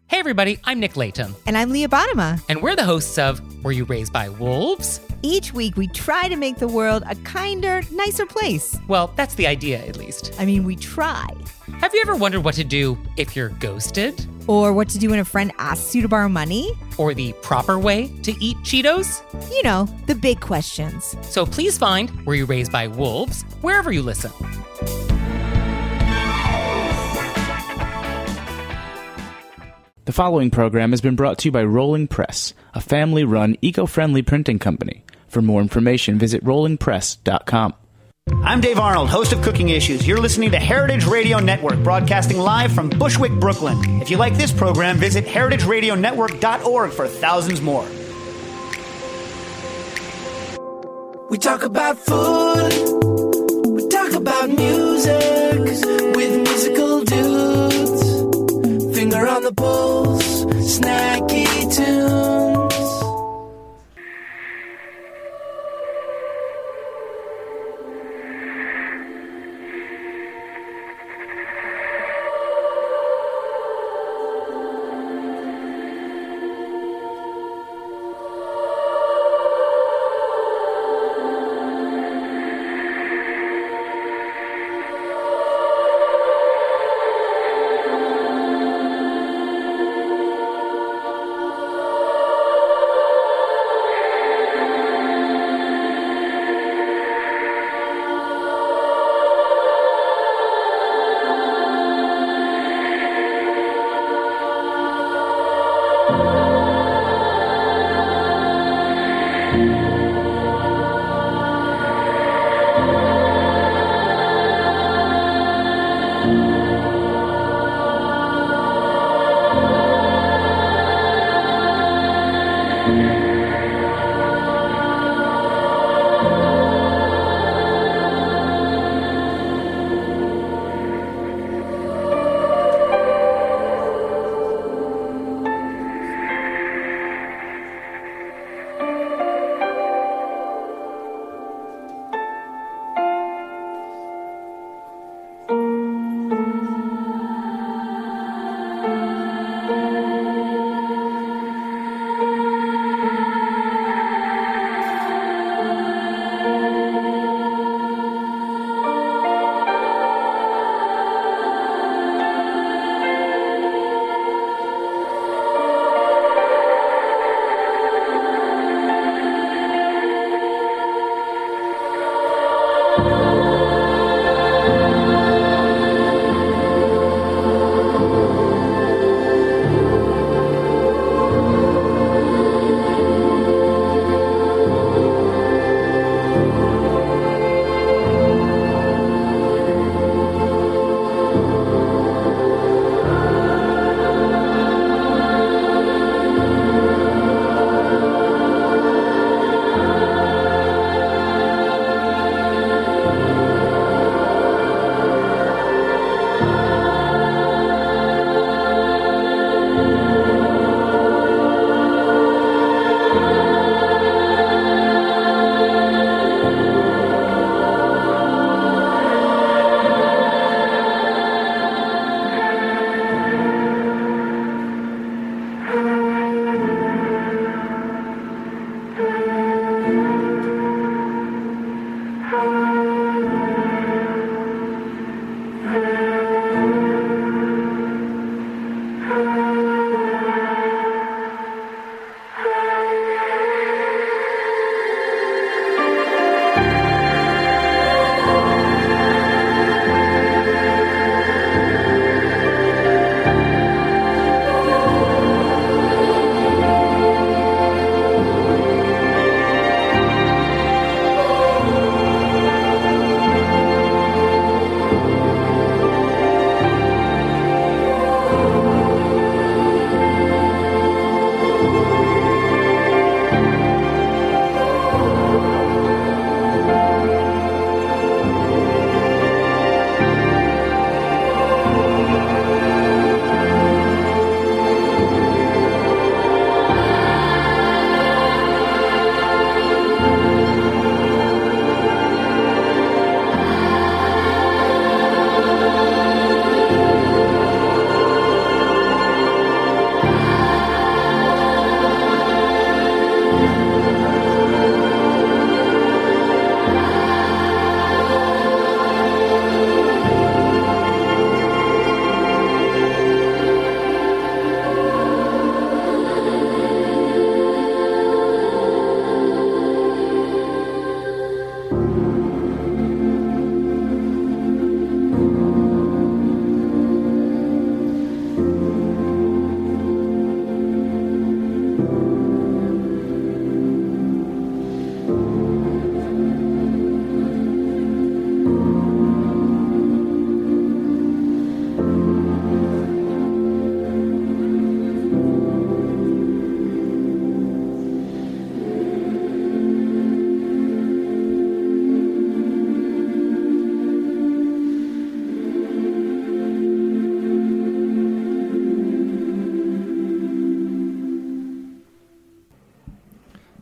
Hey everybody, I'm Nick Layton. And I'm Leah Bottima. And we're the hosts of Were You Raised by Wolves? Each week we try to make the world a kinder, nicer place. Well, that's the idea, at least. I mean, we try. Have you ever wondered what to do if you're ghosted? Or what to do when a friend asks you to borrow money? Or the proper way to eat Cheetos? You know, the big questions. So please find Were You Raised by Wolves wherever you listen. The following program has been brought to you by Rolling Press, a family-run, eco-friendly printing company. For more information, visit rollingpress.com. I'm Dave Arnold, host of Cooking Issues. You're listening to Heritage Radio Network, broadcasting live from Bushwick, Brooklyn. If you like this program, visit heritageradionetwork.org for thousands more. We talk about food, we talk about music, with musical dudes. Finger on the pulse, snacky tunes.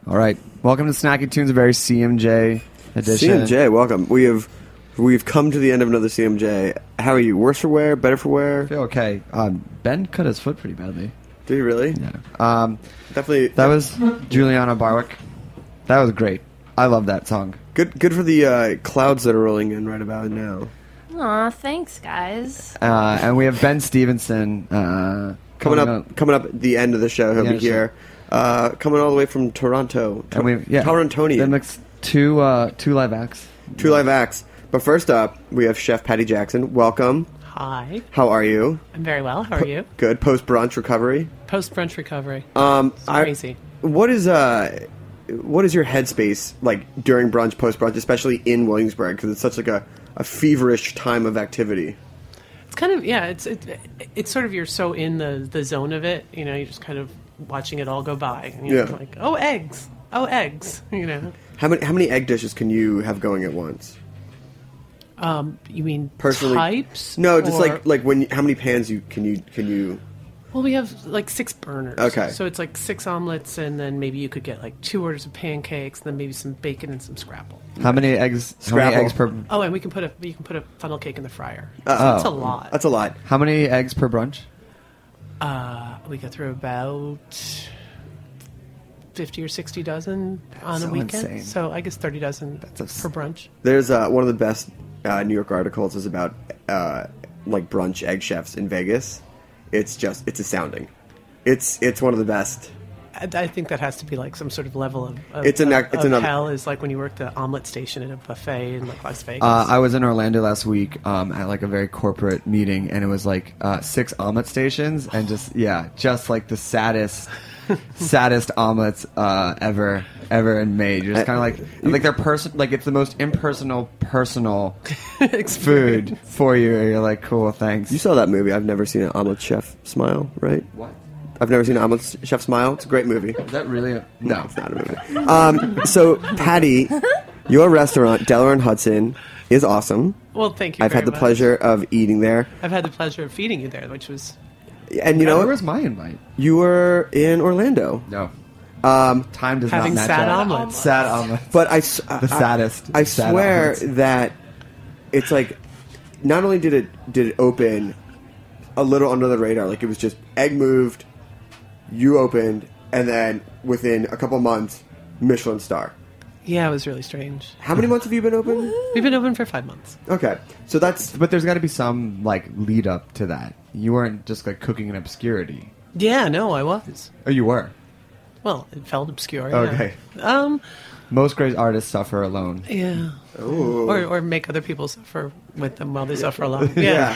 All right. Welcome to Snacky Tunes, a very CMJ edition. CMJ, welcome. We've come to the end of another CMJ. How are you? Worse for wear? Better for wear? I feel okay. Ben cut his foot pretty badly. Did he really? Yeah. Definitely. That was Juliana Barwick. That was great. I love that song. Good for the clouds that are rolling in right about now. Aw, thanks, guys. And we have Ben Stevenson coming up at the end of the show. He'll be here. Coming all the way from Toronto. Torontonian. Then mix two live acts. Two live acts. But first up, we have Chef Patty Jackson. Welcome. Hi. How are you? I'm very well. How are you? Good. Post-brunch recovery? Post-brunch recovery. It's crazy. What is your headspace like during brunch, post-brunch, especially in Williamsburg? Because it's such like a feverish time of activity. It's kind of, it's sort of, you're so in the zone of it, you know, you're just kind of watching it all go by. And you're like, oh, eggs, you know. How many egg dishes can you have going at once? You mean personally? Types? No, just like how many pans can you? Well, we have like 6 burners. Okay. So it's like 6 omelets, and then maybe you could get like 2 orders of pancakes, and then maybe some bacon and some scrapple. How many eggs? Scrapple. How many eggs per? Oh, and you can put a funnel cake in the fryer. That's a lot. That's a lot. How many eggs per brunch? We get through about 50 or 60 dozen on a weekend. Insane. So I guess 30 dozen per brunch. There's one of the best New York articles is about like brunch egg chefs in Vegas. It's astounding. It's one of the best. I think that has to be like some sort of level of hell is like when you work the omelet station at a buffet in like Las Vegas. I was in Orlando last week at like a very corporate meeting, and it was like 6 omelet stations, and just like the saddest omelets ever made. You're just kind of like they're like it's the most impersonal personal food for you. You're like, cool, thanks. You saw that movie? I've never seen an omelet chef smile, right? What? I've never seen an omelet chef smile. It's a great movie. Is that really? No, it's not a movie. So, Patty, your restaurant, Delaware and Hudson, is awesome. Well, thank you. I've had the pleasure of eating there. I've had the pleasure of feeding you there, which was. And you know, where was my invite? You were in Orlando. No. Time does having not match sad up. omelets. Sad omelets. But the saddest. I swear omelets. that it's like, not only did it open a little under the radar, like it was just egg moved, you opened, and then within a couple months, Michelin star. Yeah, it was really strange. How many months have you been open? We've been open for 5 months. Okay, so that's. But there's got to be some like lead up to that. You weren't just like cooking in obscurity. Yeah, no, I was. Oh, you were. Well, it felt obscure. Okay. Yeah. Most great artists suffer alone. Yeah. Ooh. Or make other people suffer with them while they suffer alone. Yeah.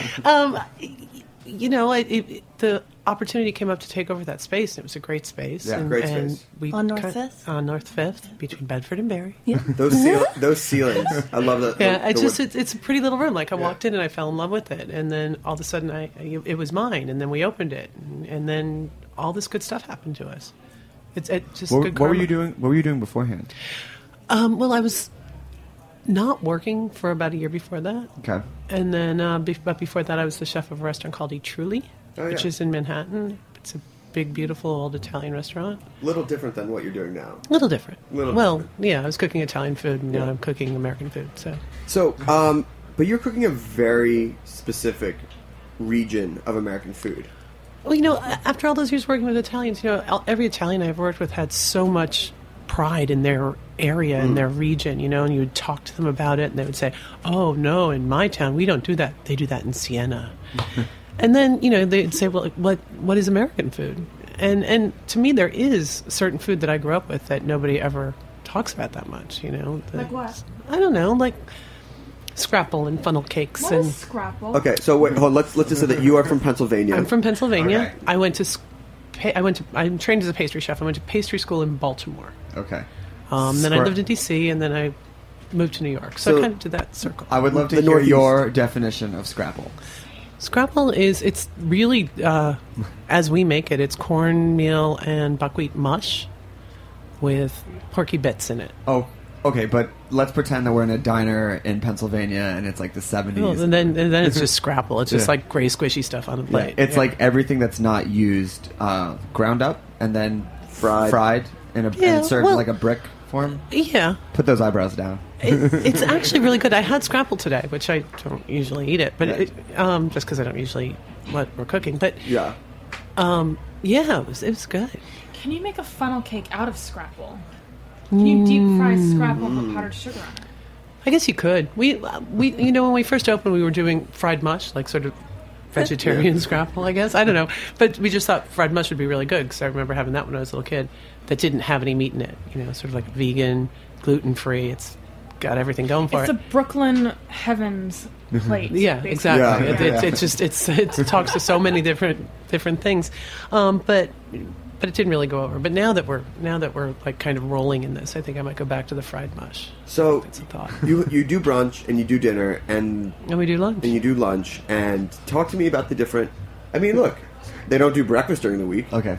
You know, the opportunity came up to take over that space. And it was a great space. Yeah, great space. On North Fifth? On North 5th, between Bedford and Barry. Yeah. Those ceilings. I love that. Yeah, it's a pretty little room. Like I walked in and I fell in love with it, and then all of a sudden it was mine, and then we opened it, and then all this good stuff happened to us. It's just good karma. What were you doing beforehand? Well, I was not working for about a year before that. Okay. And then, but before that, I was the chef of a restaurant called Eat Truly, which is in Manhattan. It's a big, beautiful old Italian restaurant. Little different than what you're doing now. Little different. Different. Yeah, I was cooking Italian food, and now I'm cooking American food. So, but you're cooking a very specific region of American food. Well, you know, after all those years working with Italians, you know, every Italian I've worked with had so much pride in their area and their region, you know, and you would talk to them about it, and they would say, "Oh no, in my town we don't do that. They do that in Siena." And then, you know, they'd say, "Well, what is American food?" And to me, there is certain food that I grew up with that nobody ever talks about that much. You know, like what? I don't know, like scrapple and funnel cakes. What and is scrapple? Okay, so wait, hold on. Let's just say that you are from Pennsylvania. I'm from Pennsylvania. Okay. I'm trained as a pastry chef. I went to pastry school in Baltimore. Okay. Then I lived in D.C., and then I moved to New York. So I kind of did that circle. I would love to hear Northeast. your definition of scrapple. Scrapple it's really, as we make it, it's cornmeal and buckwheat mush with porky bits in it. Oh, okay, but let's pretend that we're in a diner in Pennsylvania and it's like the 70s. Well, and then it's just scrapple. It's just like gray squishy stuff on a plate. It's like everything that's not used ground up and then fried and Yeah, it's served well- in like a brick form. Yeah. Put those eyebrows down. It's actually really good. I had scrapple today, which I don't usually eat it, but Right. just because I don't usually eat what we're cooking. But Yeah. yeah, it was good. Can you make a funnel cake out of scrapple? Can you deep fry scrapple and put powdered sugar on it? I guess you could. We when we first opened, we were doing fried mush, like sort of vegetarian scrapple, I guess. I don't know, but we just thought fried mush would be really good because I remember having that when I was a little kid. That didn't have any meat in it. Sort of like vegan, gluten free. It's got everything going for It's it. a Brooklyn Heavens plate. Yeah, basically. exactly. Yeah. It talks to so many different things, but it didn't really go over. But now that we're like kind of rolling in this, I think I might go back to the fried mush. So That's a thought. you do brunch and you do dinner and And we do lunch. you do lunch and talk to me about the different. I mean, look, they don't do breakfast during the week. Okay.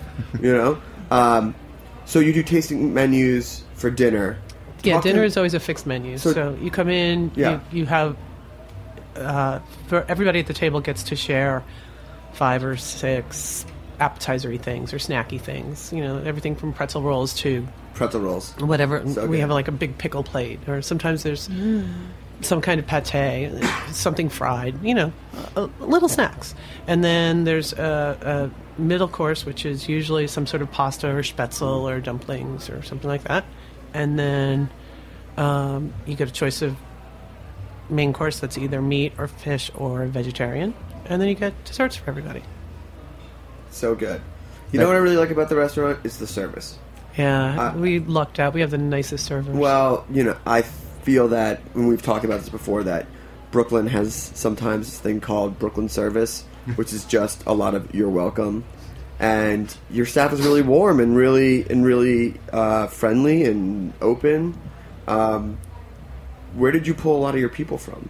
So you do tasting menus for dinner. Yeah, Talk to- dinner is always a fixed menu. So- So you come in, Yeah. you have for everybody at the table gets to share 5 or 6 appetizer-y things or snacky things. Everything from pretzel rolls to pretzel rolls. whatever. So We good. have like a big pickle plate, or sometimes there's some kind of pate, something fried. Little snacks, and then there's a middle course, which is usually some sort of pasta or spätzle or dumplings or something like that, and then you get a choice of main course that's either meat or fish or vegetarian, and then you get desserts for everybody. So good. You know what I really like about the restaurant? It's the service. Yeah, we lucked out. We have the nicest servers. Well, I feel that when we've talked about this before, that Brooklyn has sometimes this thing called Brooklyn service, which is just a lot of "you're welcome," and your staff is really warm and really friendly and open. Where did you pull a lot of your people from?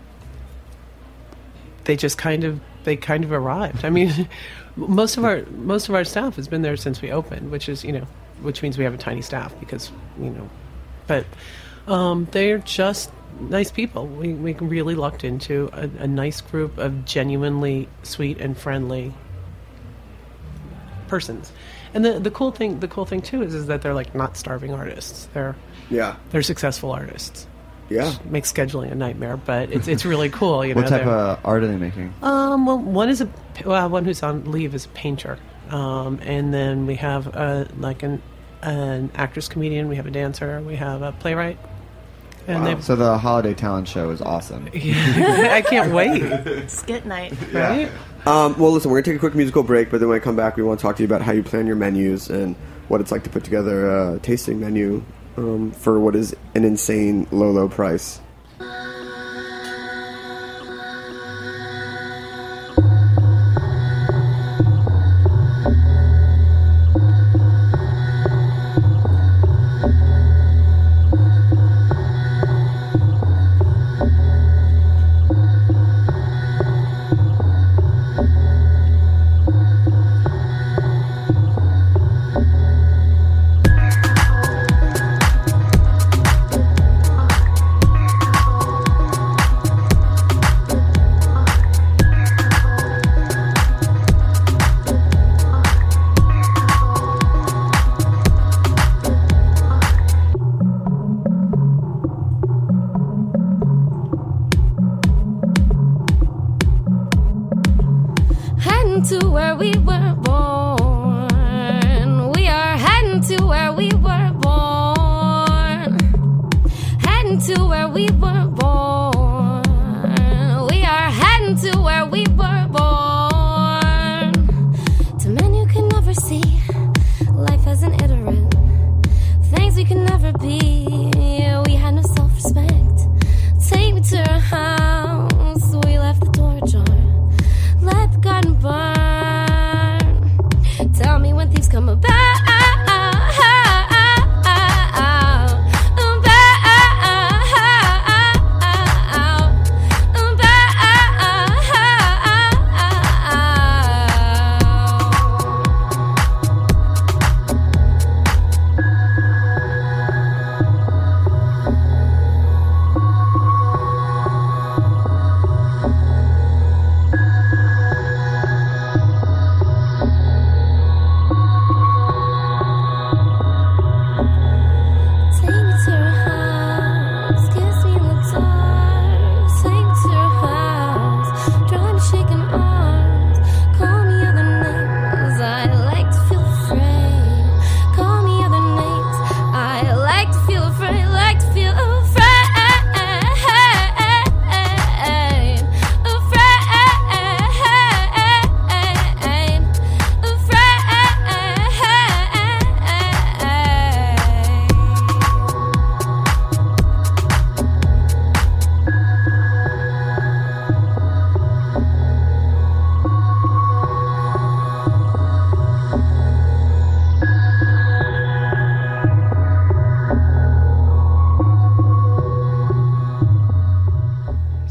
They just kind of arrived. I mean, most of our staff has been there since we opened, which means we have a tiny staff because but they're just nice people. We really lucked into a nice group of genuinely sweet and friendly persons. And the cool thing too is that they're like not starving artists. They're successful artists. Yeah, Makes scheduling a nightmare, but it's really cool. What type of art are they making? Well, one who's on leave is a painter, and then we have an actress comedian, we have a dancer, we have a playwright, and So the holiday talent show is awesome. I can't wait. Skit night. Right? Well, listen, we're going to take a quick musical break, but then when I come back, we want to talk to you about how you plan your menus and what it's like to put together a tasting menu for what is an insane low price. Heading to where we were born. We are heading to where we were born. Heading to where we were born. We are heading to where we were born. To men you can never see life as an iterant. Things we can never be. We had no self-respect. Take me to your house. We left the door ajar. Let the garden burn. Tell me when thieves come about.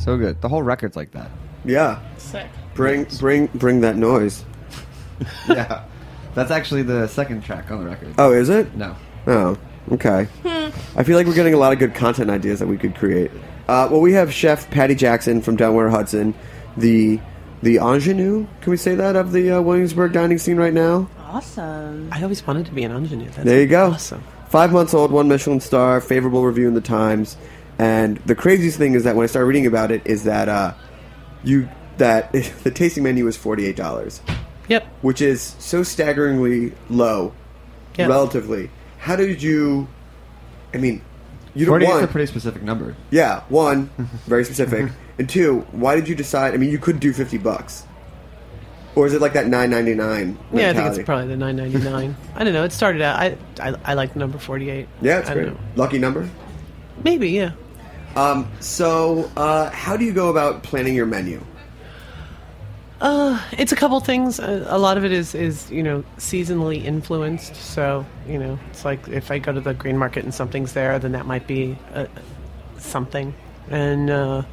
So good. The whole record's like that. Yeah. Sick. Bring that noise. Yeah. That's actually the second track on the record. Oh, is it? No. Oh, okay. I feel like we're getting a lot of good content ideas that we could create. Well, we have Chef Patty Jackson from Delaware Hudson, the ingenue, can we say that, of the Williamsburg dining scene right now? Awesome. I always wanted to be an ingenue. That's There you go. Awesome. 5 months old, 1 Michelin star, favorable review in the Times. And the craziest thing is that when I started reading about it is that the tasting menu is $48. Yep. Which is so staggeringly low, Yep. relatively. How did you? I mean, you don't 48 is want a pretty specific number. Yeah, one, very specific, and two, why did you decide? I mean, you could do $50, or is it like that $9.99? Yeah, I think it's probably the $9.99. I don't know. It started out. I like the number 48. Yeah, it's I great. don't know. Lucky number. Maybe, yeah. So, how do you go about planning your menu? It's a couple things. A lot of it is seasonally influenced. So it's like if I go to the green market and something's there, then that might be something. And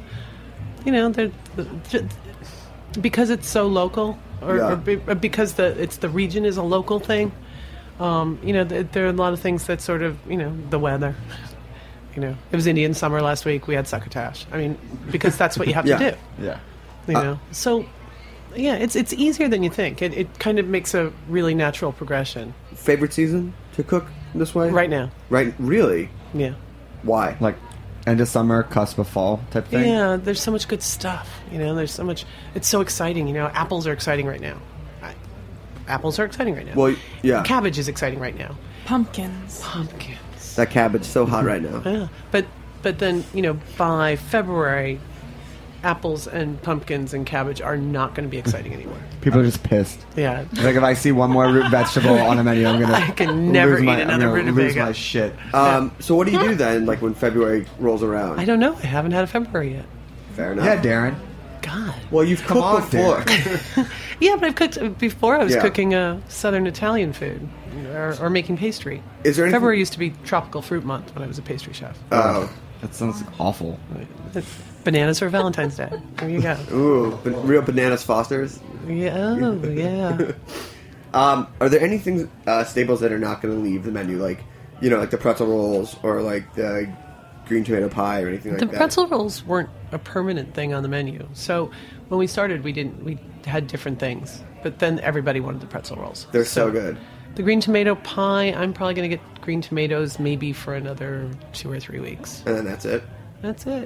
because it's so local, or because the region is a local thing. There are a lot of things that sort of the weather. It was Indian summer last week. We had succotash. I mean, because that's what you have to do. Yeah. So. Yeah, it's easier than you think. It kind of makes a really natural progression. Favorite season to cook this way? Right now. Right? Really? Yeah. Why? Like end of summer, cusp of fall type thing? Yeah, there's so much good stuff. There's so much. It's so exciting. Apples are exciting right now. Apples are exciting right now. Well, yeah. Cabbage is exciting right now. Pumpkins. That cabbage is so hot right now. Yeah, but then by February, apples and pumpkins and cabbage are not going to be exciting anymore. People are just pissed. Yeah. Like if I see one more root vegetable on a menu, I can never eat another rutabaga. lose my shit. So what do you do then, like when February rolls around? I don't know. I haven't had a February yet. Fair enough. Yeah, Darren. God. Well, you've cooked before. Yeah, but I've cooked before. I was Yeah. cooking Southern Italian food or making pastry. Is there anything- February used to be tropical fruit month when I was a pastry chef. Oh. That sounds awful. Bananas for Valentine's Day. There you go. Ooh, real bananas Fosters. Yeah, oh, yeah. Are there any things, staples that are not going to leave the menu, like like the pretzel rolls or like the green tomato pie or anything like that? The pretzel rolls weren't a permanent thing on the menu. So when we started, we had different things, but then everybody wanted the pretzel rolls. They're so good. The green tomato pie, I'm probably going to get green tomatoes maybe for another 2 or 3 weeks. And then that's it. That's it.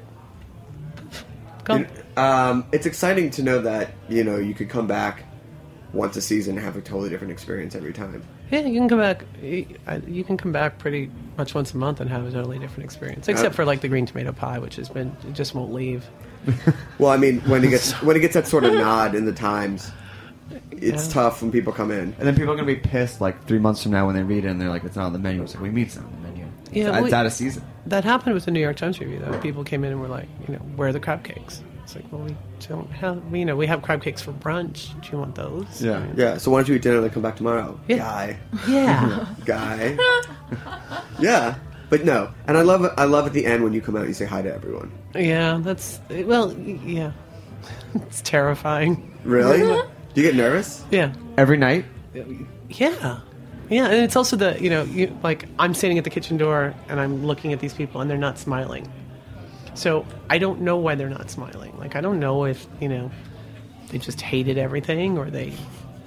Go. It's exciting to know that you could come back once a season and have a totally different experience every time. Yeah, you can come back. You can come back pretty much once a month and have a totally different experience, except for like the green tomato pie, which it just won't leave. Well, I mean, when it gets that sort of nod in the Times, it's tough when people come in. And then people are going to be pissed like 3 months from now when they read it and they're like, it's not on the menu. It's like, we mean it's not on the menu. Yeah, it's out of season. That happened with the New York Times review, though. People came in and were like, where are the crab cakes? It's like, well, we don't have, we have crab cakes for brunch. Do you want those? Yeah. Yeah, so why don't you eat dinner and then come back tomorrow? Yeah. Guy. Yeah. Guy. Yeah. But no. And I love at the end when you come out and you say hi to everyone. Yeah, yeah. It's terrifying. Really? Do you get nervous? Yeah. Every night? Yeah. Yeah, and it's also I'm standing at the kitchen door and I'm looking at these people and they're not smiling. So I don't know why they're not smiling. Like, I don't know if, they just hated everything or they,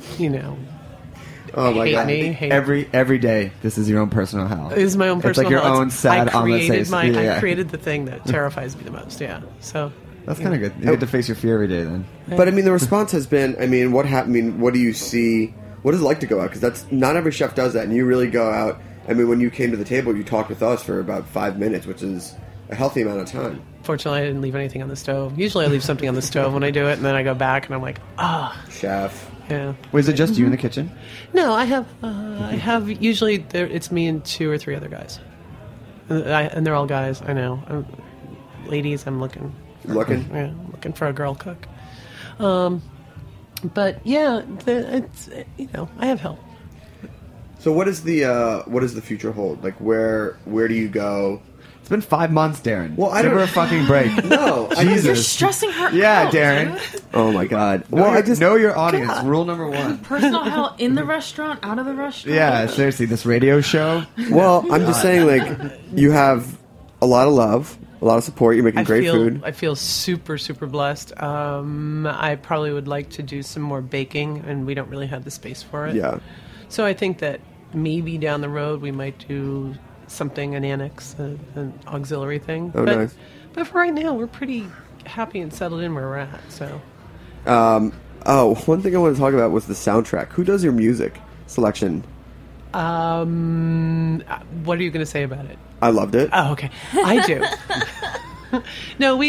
Oh my hate God. me. Every day, this is your own personal hell. It is my own personal It's like your hell. own sad omelet. I created the thing that terrifies me the most, yeah. So that's kind of good. You get to face your fear every day then. But I mean, the response has been, what happened? What do you see? What is it like to go out? Because that's not every chef does that, and you really go out. I mean, when you came to the table, you talked with us for about 5 minutes, which is a healthy amount of time. Fortunately, I didn't leave anything on the stove. Usually I leave something on the stove when I do it, and then I go back and I'm like, Chef. Yeah. Wait, is it just you in the kitchen? No, I have usually it's me and 2 or 3 other guys. And they're all guys, I know. Ladies, I'm looking. Yeah, looking for a girl cook. But yeah, it's I have help. So what does the future hold? Like where do you go? It's been 5 months, Darren. Well, I Give her don't- a fucking break. No, Jesus. You're stressing her Yeah, out. Darren. dude. Oh my god. Know Well, your, I just know your audience. Rule number 1. Personal hell in the restaurant, out of the restaurant. Yeah, seriously, this radio show. Well, I'm just saying, like, you have a lot of love, a lot of support. You're making great food. I feel super, super blessed. I probably would like to do some more baking, and we don't really have the space for it. Yeah. So I think that maybe down the road we might do something, an annex, an auxiliary thing. Oh, but, nice. But for right now, we're pretty happy and settled in where we're at. So One thing I want to talk about was the soundtrack. Who does your music selection? what are you going to say about it? I loved it. Oh, okay. I do. No,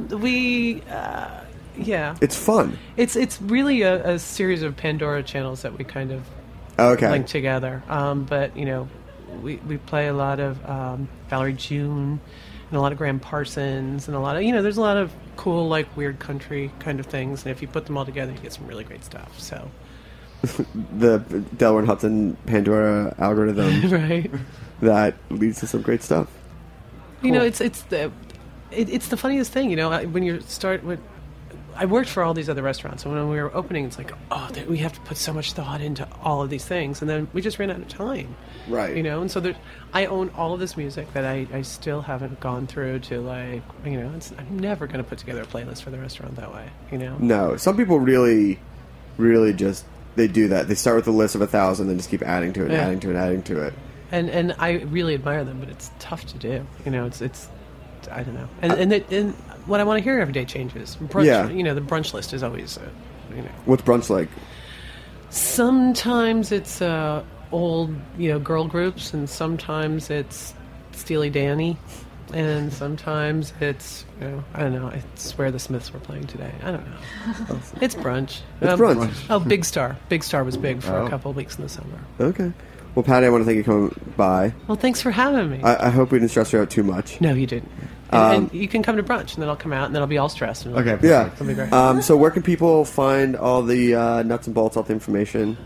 yeah. It's fun. It's really a series of Pandora channels that we kind of Okay. link together. But we play a lot of Valerie June and a lot of Graham Parsons and a lot of there's a lot of cool like weird country kind of things. And if you put them all together, you get some really great stuff. So The Delaware and Hudson Pandora algorithm right. that leads to some great stuff. It's the funniest thing. When you start with. I worked for all these other restaurants, and when we were opening, it's like, we have to put so much thought into all of these things, and then we just ran out of time. Right. And so I own all of this music that I still haven't gone through to I'm never going to put together a playlist for the restaurant that way. No, some people really, really just they do that. They start with a list of 1,000, then just keep adding to it, Yeah. adding to it, adding to it. And I really admire them, but it's tough to do. It's I don't know. And what I want to hear every day changes. Brunch, Yeah. The brunch list is always, What's brunch like? Sometimes it's old, girl groups, and sometimes it's Steely Danny, and sometimes it's, I don't know. It's where the Smiths were playing today. I don't know. It's brunch. It's brunch. Oh, Big Star. Big Star was big for Oh. a couple of weeks in the summer. Okay. Well, Patty, I want to thank you for coming by. Well, thanks for having me. I hope we didn't stress you out too much. No, you didn't. And you can come to brunch, and then I'll come out, and then I'll be all stressed. And Okay. Yeah. It'll be great. So where can people find all the nuts and bolts, all the information?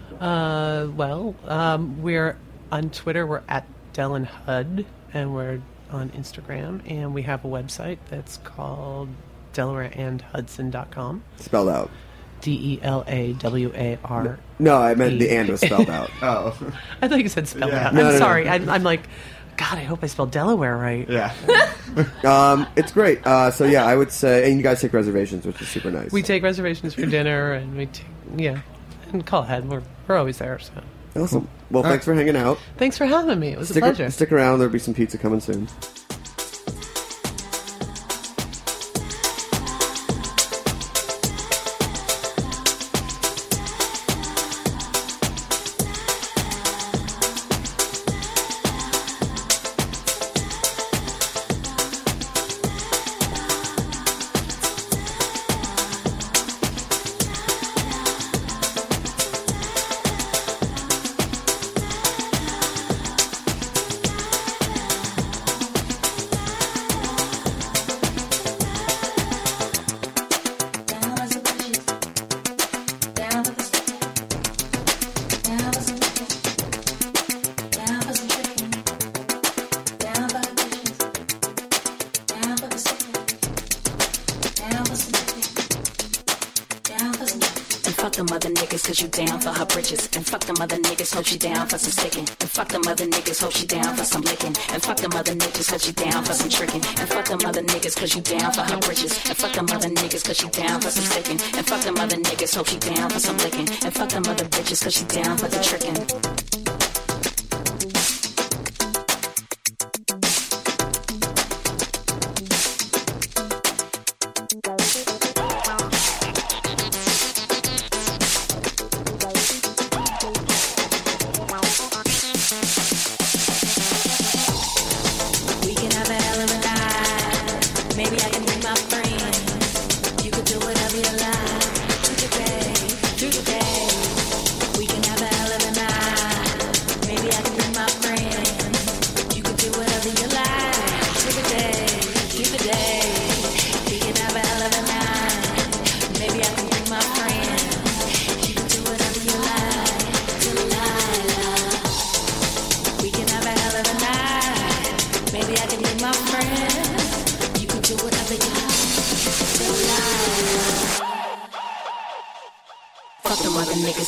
We're on Twitter. We're at Del and Hud, and we're on Instagram, and we have a website that's called DelawareandHudson.com. Spelled out. DELAWAR. No, I meant the and was spelled out. Oh. I thought you said spell Yeah. out. No, I'm no, sorry. no. I'm like, God, I hope I spelled Delaware right. Yeah. It's great. So yeah, I would say, and you guys take reservations, which is super nice. We take reservations for dinner, and and call ahead. We're always there. So Awesome. Well, thanks for hanging out. thanks for having me. It was a pleasure. Stick around. There'll be some pizza coming soon. Fuck them other niggas cause you down for her britches. And fuck them other niggas, hope she down for some sticking. And fuck them other niggas, hope she down for some licking. And fuck them other niggas, hope she down for some tricking. And fuck them other niggas cause you down for her britches. And fuck them other niggas cause she down for some sticking. And fuck them other niggas, hope she down for some licking. And fuck them other bitches cause she down for the tricking. We can have a hell of a night. Maybe I can bring my friend. You could do whatever you like. Through the day. We can have a hell of a night.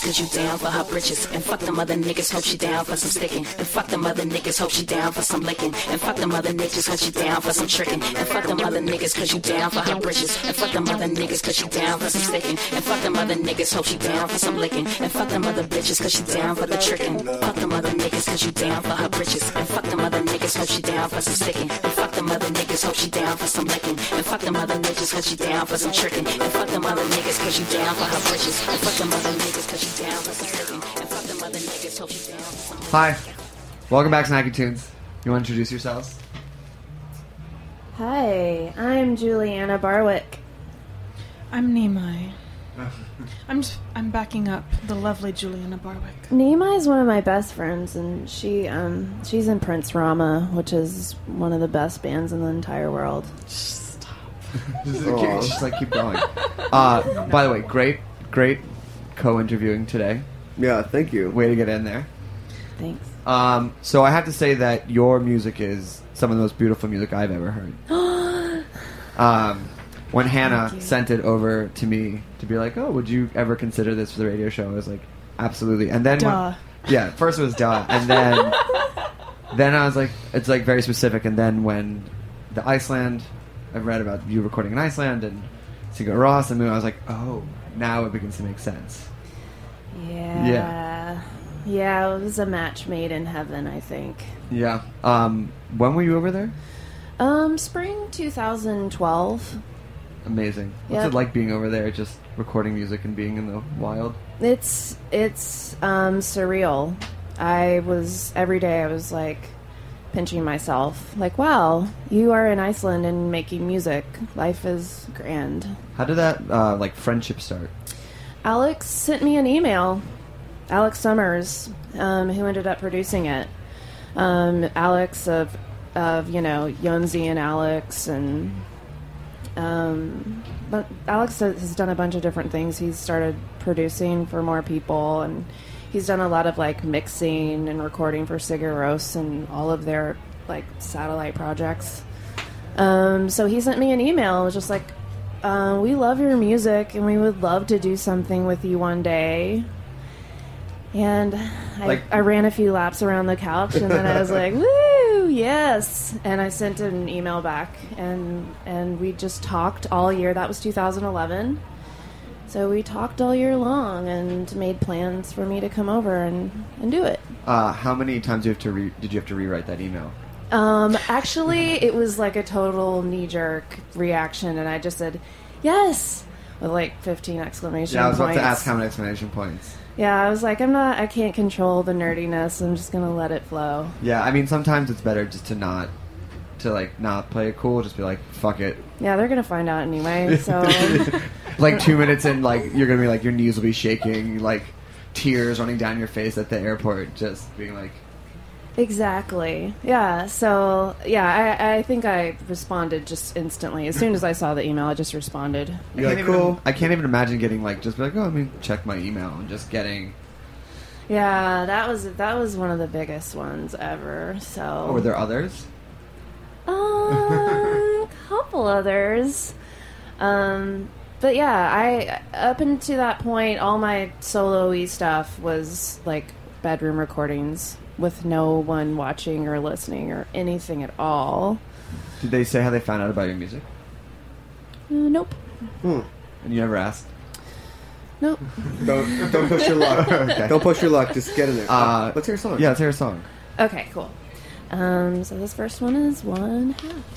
niggas cause you down for her britches. And fuck them other niggas, hope she down for some sticking. And fuck them other niggas, hope she down for some licking. And fuck them other niggas cause you down for some tricking. And fuck them other niggas cause you down for her britches. And fuck them other niggas cause you down for some sticking. And fuck them other niggas, hope she down for some licking. And fuck them other bitches cause she down for the tricking. Fuck them other niggas cause you down for her britches. And fuck them other niggas, hope she down for some sticking. And fuck them other niggas, hope she down for some licking. And fuck them other niggas cause she down for some tricking. And fuck them other niggas cause you down for her britches. And fuck them other niggas cause she down for some sticking. And fuck them other niggas, hope she down for some licking. Hi. Welcome back to Snacky Tunes. You want to introduce yourselves? Hi, I'm Juliana Barwick. I'm Nimai. I'm backing up the lovely Juliana Barwick. Nima is one of my best friends, and she's in Prince Rama, which is one of the best bands in the entire world. Just like keep going. By the way, great co-interviewing today. Yeah, thank you. Way to get in there. Thanks. So I have to say that your music is some of the most beautiful music I've ever heard. When Hannah sent it over to me to be like, oh, would you ever consider this for the radio show? I was like, absolutely. And then first it was duh. And then I was like, it's like very specific. And then when the Iceland, I read about you recording in Iceland and Sigur Rós and Moon, I was like, oh, now it begins to make sense. Yeah, it was a match made in heaven, I think. Yeah. When were you over there? Spring 2012. Amazing. What's it like being over there, just recording music and being in the wild? It's surreal. Every day I was like pinching myself, like, wow, you are in Iceland and making music. Life is grand. How did that friendship start? Alex sent me an email. Alex Summers, who ended up producing it. Alex of Yonzi and Alex, and but Alex has done a bunch of different things. He's started producing for more people, and he's done a lot of like mixing and recording for Sigur Rós and all of their like satellite projects. So he sent me an email. It was just like, we love your music and we would love to do something with you one day. And I ran a few laps around the couch, and then I was like, woo, yes. And I sent an email back, and we just talked all year. That was 2011. So we talked all year long and made plans for me to come over and do it. How many times did you have to rewrite that email? Actually, it was like a total knee-jerk reaction, and I just said, yes, with like 15 exclamation points. Yeah, I was about to ask how many exclamation points. Yeah, I was like, I can't control the nerdiness. I'm just going to let it flow. Yeah, I mean, sometimes it's better just to not play it cool. Just be like, fuck it. Yeah, they're going to find out anyway, so. Like 2 minutes in, like, you're going to be like, your knees will be shaking, like, tears running down your face at the airport, just being like. Exactly. Yeah, so, yeah, I think I responded just instantly. As soon as I saw the email, I just responded. You're like, cool. I can't even imagine getting, like, just be like, oh, let me check my email, and just getting. Yeah, that was one of the biggest ones ever, so. Oh, were there others? A couple others. But yeah, up until that point, all my solo-y stuff was, like, bedroom recordings with no one watching or listening or anything at all. Did they say how they found out about your music? Nope. And you never asked? Nope. Don't push your luck. Okay. Don't push your luck. Just get in there. Let's hear a song. Yeah, let's hear a song. Okay, cool. So this first one is One Half.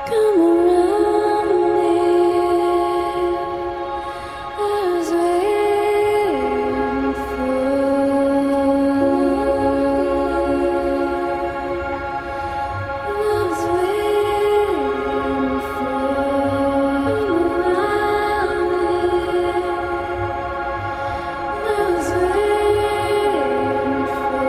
Come around me. I was waiting for. I was waiting for. Around me. I was waiting for.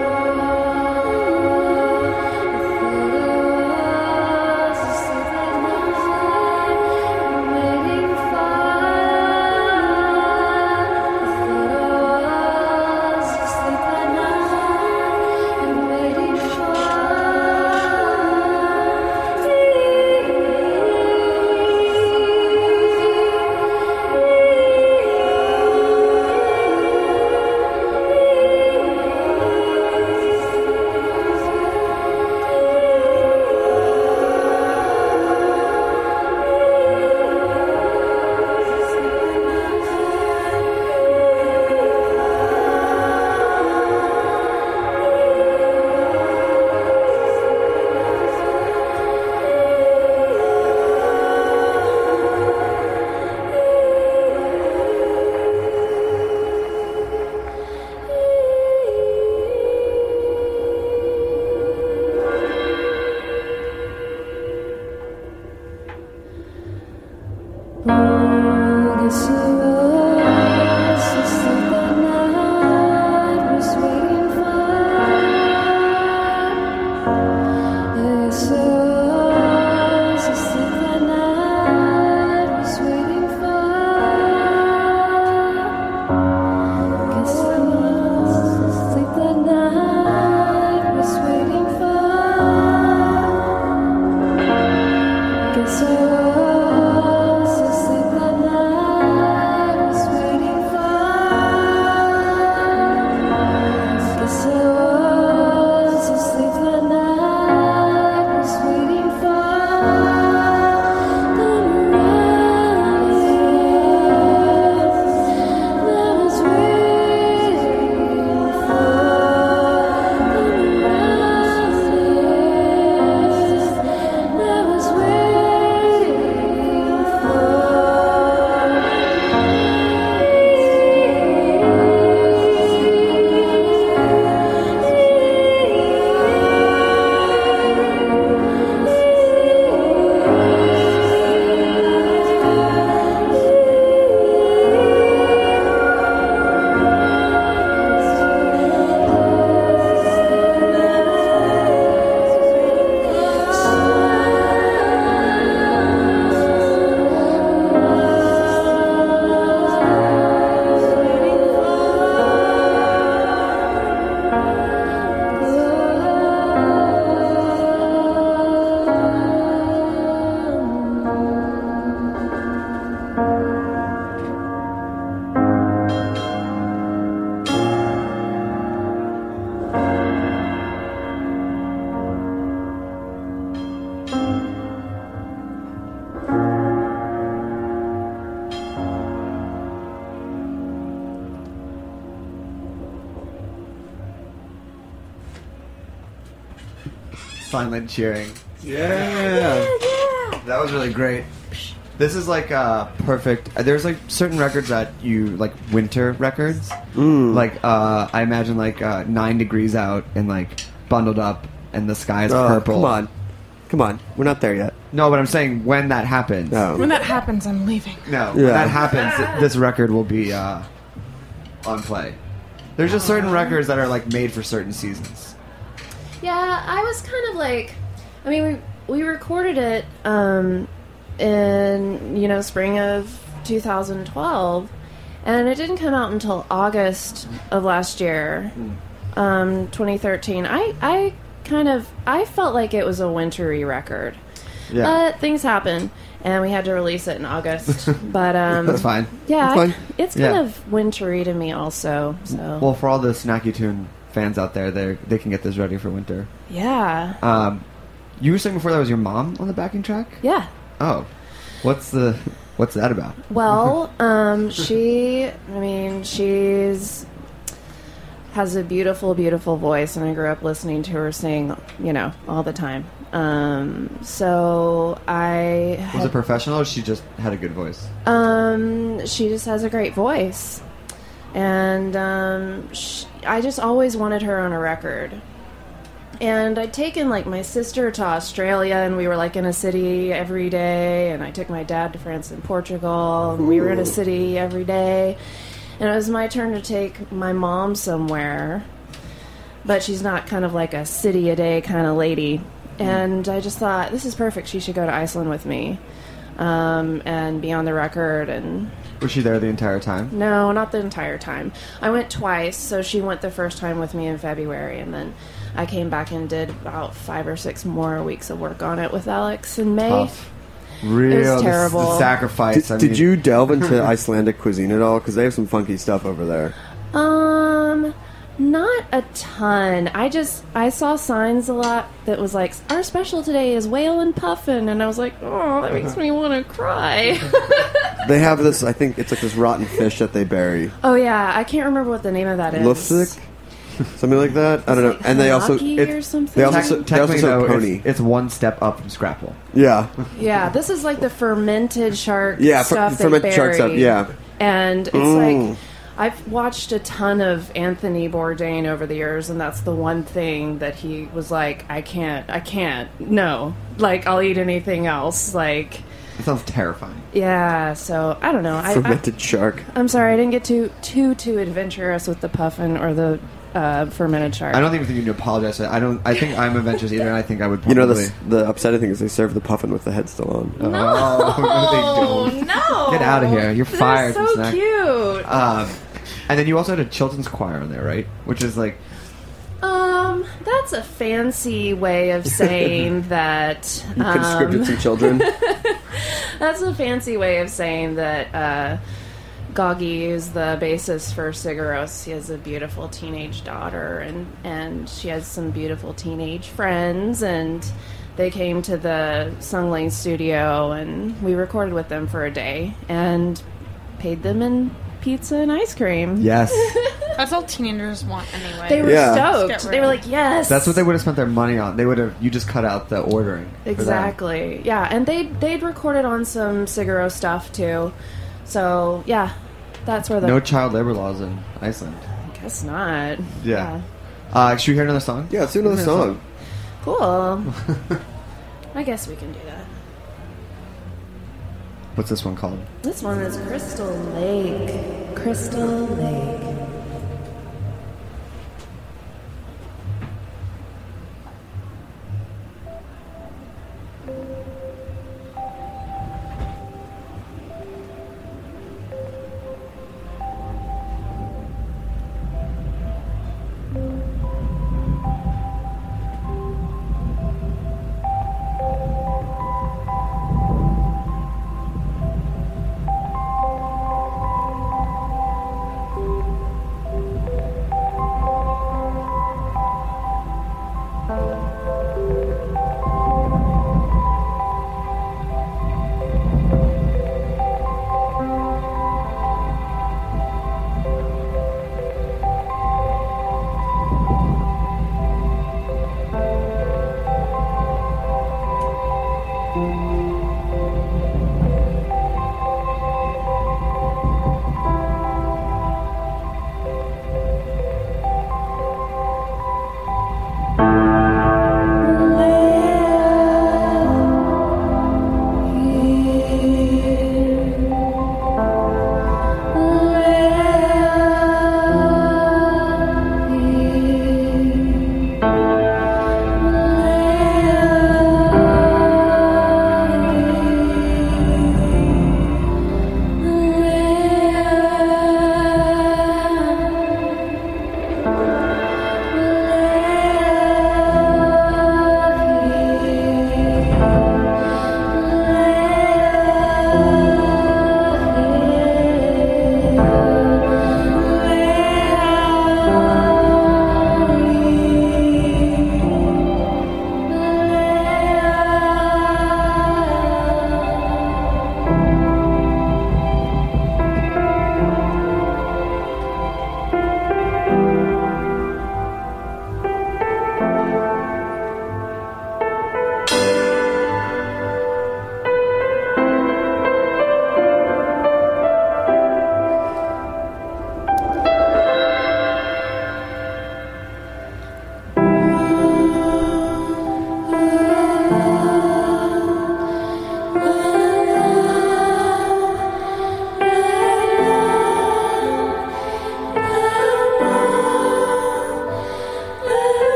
Silent cheering. Yeah. That was really great. This is like perfect. There's like certain records that you like winter records. Like I imagine like 9 degrees out and like bundled up and the sky is purple. Come on, we're not there yet. No, but I'm saying when that happens. No. When that happens, I'm leaving. No, when that happens, this record will be on play. There's just certain records that are like made for certain seasons. Yeah, I was kind of like, I mean, we recorded it in spring of 2012, and it didn't come out until August of last year, 2013. I felt like it was a wintry record. Yeah. But things happen, and we had to release it in August. But that's fine. Yeah, That's fine. it's kind of wintry to me also. So Well, for all the Snacky Tune fans out there, they can get this ready for winter. yeah, You were saying before that was your mom on the backing track? yeah. Oh, what's that about? Well, she's has a beautiful, beautiful voice, and I grew up listening to her sing, all the time. So I Was it professional, or she just had a good voice? She just has a great voice, and I just always wanted her on a record. And I'd taken my sister to Australia, and we were in a city every day, and I took my dad to France and Portugal, and we were in a city every day. And it was my turn to take my mom somewhere, but she's not kind of like a city a day kind of lady. And I just thought, this is perfect. She should go to Iceland with me and be on the record. And Was she there the entire time? no, not the entire time. I went twice, so she went the first time with me in February, and then I came back and did about 5 or 6 more weeks of work on it with Alex in May. Tough. Real, It was terrible. The sacrifice. Did you delve into Icelandic cuisine at all? Because they have some funky stuff over there. Not a ton. I saw signs a lot that was like, our special today is whale and puffin, and I was like, oh, that makes me want to cry. They have this, I think it's this rotten fish that they bury. Oh yeah, I can't remember what the name of that is. Lufsik? Something like that? I don't know. And they also... Hanaki or something? They also Technically, serve though, pony. it's one step up from Scrapple. Yeah. Yeah, this is like the fermented shark Yeah, stuff they fermented bury. shark stuff, yeah. And it's like, I've watched a ton of Anthony Bourdain over the years, and that's the one thing that he was like, I can't, no. I'll eat anything else, It sounds terrifying. Yeah, so, I don't know. Fermented shark. I'm sorry, I didn't get too adventurous with the puffin or the fermented shark. I don't even think you need to apologize. I think I'm adventurous either, and I think I would probably... the upsetting thing is they serve the puffin with the head still on. No, no, they don't. no. Get out of here. You're fired. They're so from Snack. cute. And then you also had a children's choir in there, right? Which is like... That's a fancy way of saying that... You conscripted some children? That's a fancy way of saying that Gaugy is the bassist for Sigur Rós. He has a beautiful teenage daughter, and she has some beautiful teenage friends, and they came to the Sung Lane studio, and we recorded with them for a day, and paid them in pizza and ice cream. Yes. That's all teenagers want anyway. They were stoked. They were like, yes. That's what they would have spent their money on. They would have... You just cut out the ordering. Exactly. Yeah, and they'd recorded on some Sigur Rós stuff, too. So, yeah, that's where the... No child labor laws in Iceland. I guess not. Yeah. Should we hear another song? Yeah, let's do another song. Cool. I guess we can do that. What's this one called? This one is Crystal Lake. Crystal Lake.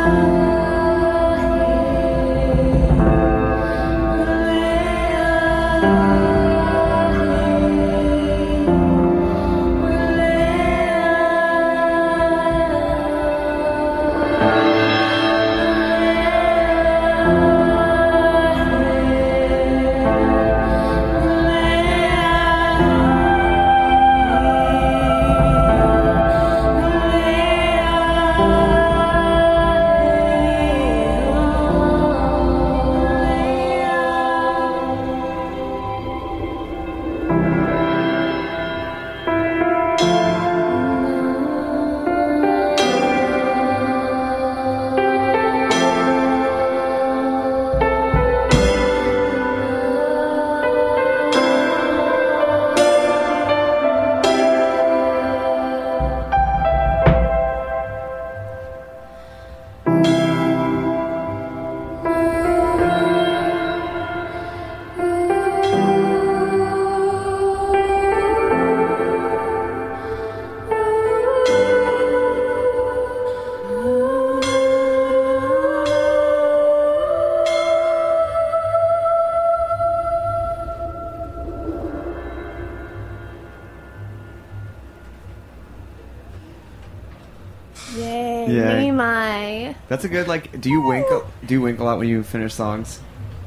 Yay, my. That's a good, like, do you wink a lot when you finish songs?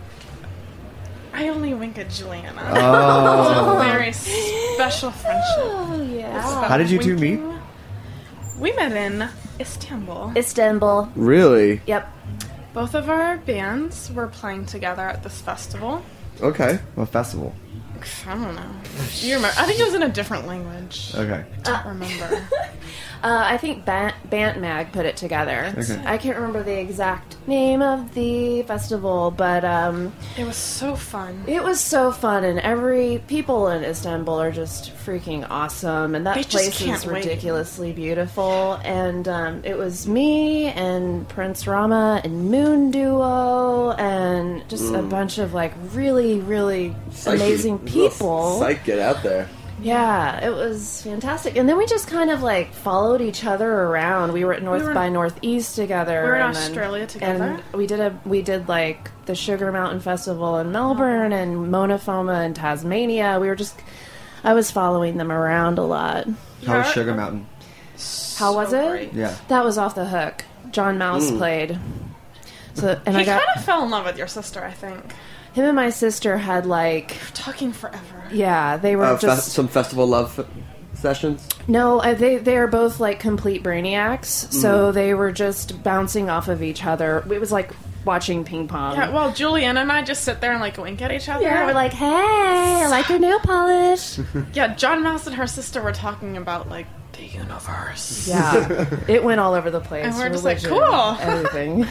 I only wink at Juliana. Oh. It's a very special friendship. Oh, yeah. How did you two meet? We met in Istanbul. Istanbul. Really? Yep. Both of our bands were playing together at this festival. Okay. What festival? I don't know. You remember? I think it was in a different language. Okay. I don't remember. I think Bant Mag put it together. Okay. I can't remember the exact name of the festival, but it was so fun. It was so fun, and people in Istanbul are just freaking awesome, and that They just place can't is wait. ridiculously beautiful. And it was me and Prince Rama and Moon Duo, and just a bunch of like really, really amazing people. Psych, get out there. Yeah, it was fantastic. And then we just kind of like followed each other around. We were at North by Northeast together. We were in and then- Australia together. And we did like the Sugar Mountain Festival in Melbourne and Mona Foma in Tasmania. I was following them around a lot. How was Sugar Mountain? How was it? great. Yeah. That was off the hook. John Mouse played. So and He I got kind of fell in love with your sister, I think. him and my sister had like Talking forever. yeah, they were just some festival love sessions. No, they are both like complete brainiacs, so they were just bouncing off of each other. It was like watching ping pong. Yeah, well, Juliana and I just sit there and like wink at each other. Yeah, we're like, hey, I like your nail polish. Yeah, John Mouse and her sister were talking about like the universe. Yeah, it went all over the place. And we're just like, Religion, cool. everything.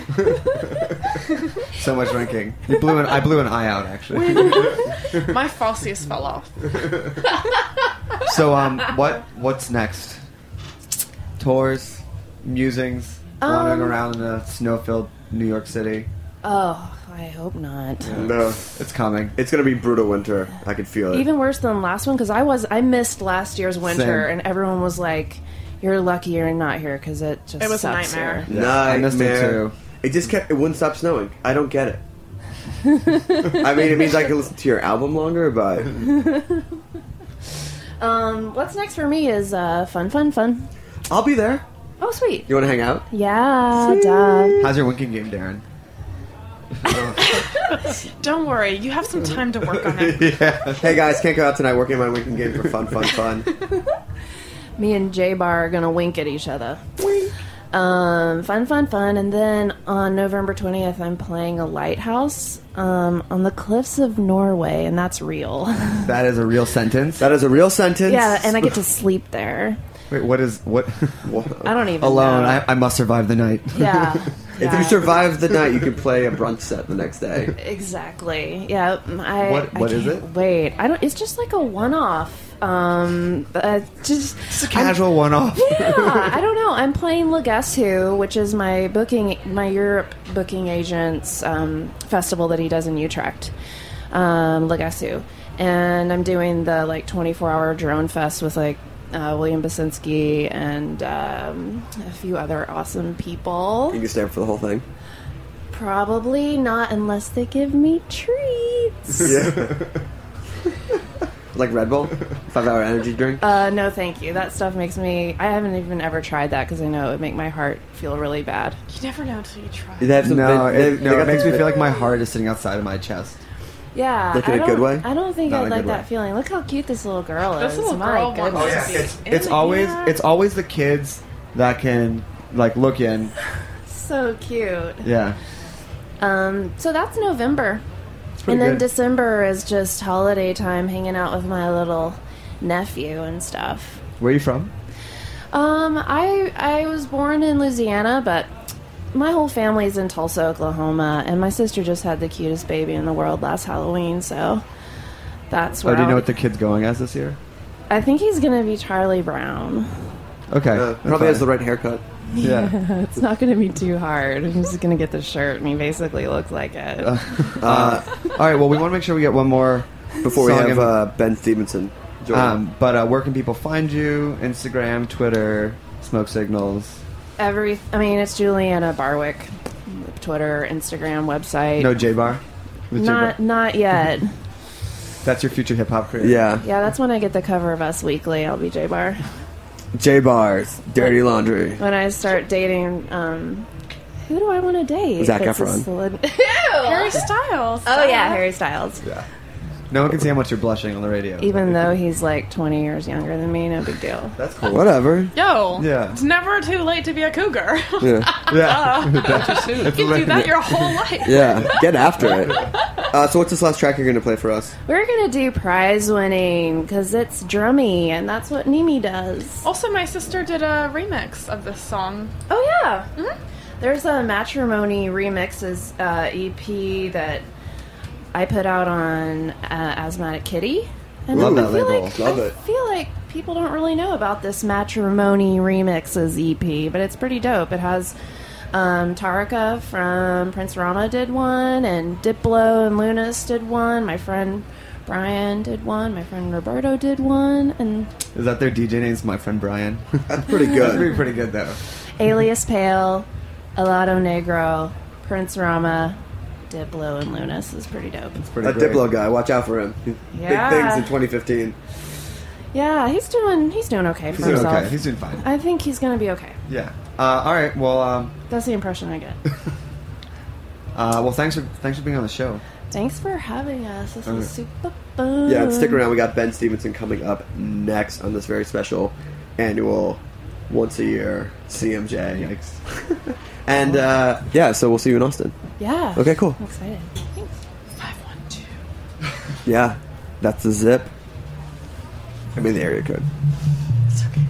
So much winking. I blew an eye out, actually. My falsies fell off. So, what's next? Tours, musings, wandering around in a snow-filled New York City. Oh, I hope not. Yeah. No, It's coming. it's gonna be brutal winter. I can feel it. Even worse than last one because I missed last year's winter, Same. and everyone was like, "You're lucky you're not here because it just It was a sucks nightmare. here." I missed it Nightmare. too. It just kept. It wouldn't stop snowing. I don't get it. I mean, it means I can listen to your album longer, but What's next for me is fun. I'll be there. Oh, sweet. You want to hang out? Yeah, duh. How's your winking game, Darren? Don't worry, you have some time to work on it. Hey guys, can't go out tonight. Working on my winking game for fun. Me and J-Bar are gonna wink at each other. Fun. And then on November 20th, I'm playing a lighthouse on the cliffs of Norway, and that's real. That is a real sentence. That is a real sentence. Yeah, and I get to sleep there. Wait, what? I don't even Alone. know. I must survive the night. Yeah. If you survive the night, you can play a brunch set the next day. Exactly. Yeah. What is it? Wait. It's just like a one-off. It's a casual one-off. Yeah, I don't know. I'm playing Legasu, which is my Europe booking agent's festival that he does in Utrecht. Legasu, and I'm doing the like 24-hour drone fest with like William Basinski, and a few other awesome people. You can stay up for the whole thing. Probably not unless they give me treats. Yeah. Like Red Bull? 5-hour energy drink? No, thank you. That stuff makes me... I haven't even ever tried that because I know it would make my heart feel really bad. You never know until you try. They have some it makes me feel like my heart is sitting outside of my chest. Yeah. Like in a good way? I don't think Not I'd in a like good that way. feeling. Look how cute this little girl is. This little My girl goodness. wants to be It's always the kids that can like look in. So cute. Yeah. So that's November. pretty And then good. December is just holiday time, hanging out with my little nephew and stuff. Where are you from? I was born in Louisiana, but my whole family's in Tulsa, Oklahoma, and my sister just had the cutest baby in the world last Halloween, so that's where Do you know what the kid's going as this year? I think he's going to be Charlie Brown. Okay. Probably has the right haircut. Yeah. It's not going to be too hard. I'm just going to get the shirt, and he basically looks like it. All right, well, we want to make sure we get one more Before we song have in. Ben Stevenson. But where can people find you? Instagram, Twitter, Smoke Signals. It's Juliana Barwick. Twitter, Instagram, website. No J-Bar? With J-Bar? Not yet. That's your future hip-hop career? Yeah. Yeah, that's when I get the cover of Us Weekly. I'll be J-Bar. J-Bars. Dirty Laundry. When I start dating, who do I want to date? Zac That's a Efron. Harry Styles. Oh, yeah, Harry Styles. Yeah. No one can see how much you're blushing on the radio. Even though he's like 20 years younger than me, no big deal. That's cool. Whatever. Yo, Yeah. it's never too late to be a cougar. Yeah. Yeah. You can do that your whole life. Yeah. Get after it. So what's this last track you're going to play for us? We're going to do prize winning because it's drummy, and that's what Nimi does. Also, my sister did a remix of this song. Oh, yeah. Mm-hmm. There's a Matrimony Remixes EP that I put out on Asthmatic Kitty. And Love I that feel label. Like, Love I it. feel like people don't really know about this Matrimony Remixes EP, but it's pretty dope. It has Tarika from Prince Rama did one, and Diplo and Lunas did one. My friend Brian did one. My friend Roberto did one. And Is that their DJ name's my friend Brian? That's pretty That's good. pretty good, though. Alias Pale, Helado Negro, Prince Rama, Diplo, and Lunas is pretty dope. It's pretty That great. Diplo guy, watch out for him. Yeah. Big things in 2015. Yeah, he's doing okay for He's doing himself. okay. He's doing fine. I think he's gonna be okay. Yeah. All right. Well, That's the impression I get. thanks for being on the show. Thanks for having us. This Okay. was super fun. Yeah, and stick around. We got Ben Stevenson coming up next on this very special annual once-a-year CMJ. Yikes. And, so we'll see you in Austin. Yeah. Okay, cool. I'm excited. Thanks. 512. Yeah, that's the zip. I mean the area code. It's okay.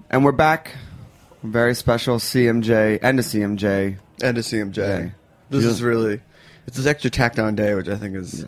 And we're back. Very special CMJ and a CMJ. And a CMJ. Day. This is really... It's this extra tacked on day, which I think is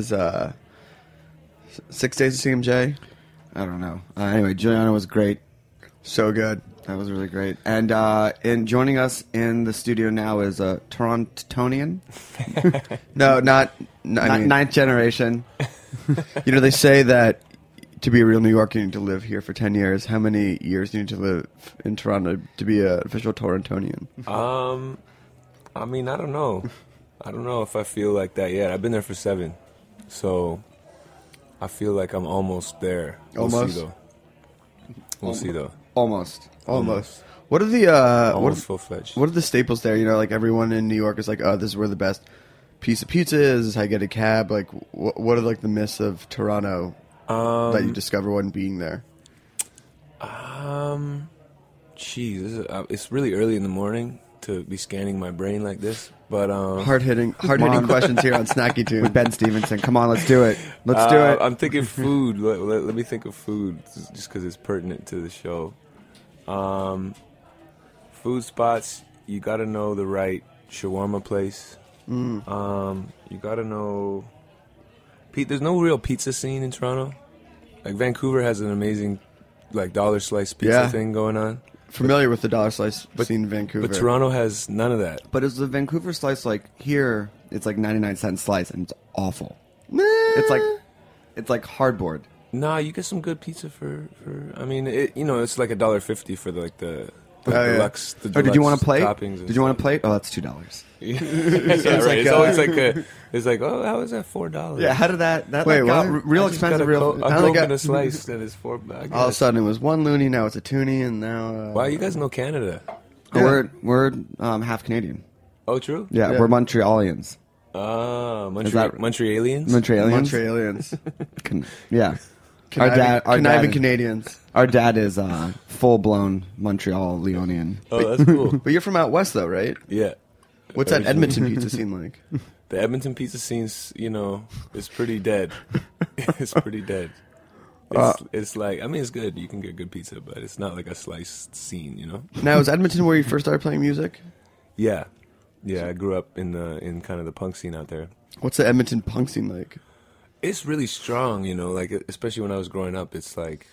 6 days of CMJ. I don't know. Anyway, Juliana was great. So good. That was really great. And in joining us in the studio now is a Torontonian. No, not ninth generation. You know, they say that to be a real New Yorker, you need to live here for 10 years. How many years do you need to live in Toronto to be an official Torontonian? I mean, I don't know. I don't know if I feel like that yet. I've been there for 7, so I feel like I'm almost there. Almost? We'll see, though. Almost. What are the almost full-fledged. What are the staples there? You know, like everyone in New York is like, oh, this is where the best piece of pizza is. This is how you get a cab. Like, what are like the myths of Toronto that you discover when being there? It's really early in the morning to be scanning my brain like this, but hard-hitting questions here on Snacky Tunes with Ben Stevenson. Come on, let's do it. Let's do it. I'm thinking food. Let me think of food, just because it's pertinent to the show. Food spots. You got to know the right shawarma place. You got to know. There's no real pizza scene in Toronto. Like Vancouver has an amazing, like dollar slice pizza thing going on. Familiar with the dollar slice scene in Vancouver. But Toronto has none of that. But is the Vancouver slice like here? It's like 99-cent slice, and it's awful. It's like hardboard. Nah, you get some good pizza for I mean, it's like $1.50 for the deluxe. The did you want a plate? Toppings. Did you want a plate? Oh, that's $2. Yeah, right. It's always it's like, oh, how is that $4? Yeah, how did that wait, got what? real expensive? A Coke and a slice that is $4. All of a sudden, it was $1 loonie. Now it's a toonie, and now. Wow, you guys know Canada. Yeah. We're half Canadian. Oh, true. Yeah, we're Montrealians. Montrealians. Montrealians. Yeah. Conniving Canadians. Our dad is full-blown Montreal-Leonian. Oh, that's cool. But you're from out west, though, right? Yeah. What's that Edmonton pizza scene like? The Edmonton pizza scene's, is pretty dead. It's pretty dead. It's like, I mean, it's good. You can get good pizza, but it's not like a sliced scene, Now, is Edmonton where you first started playing music? Yeah. Yeah, I grew up in kind of the punk scene out there. What's the Edmonton punk scene like? It's really strong, like especially when I was growing up. It's like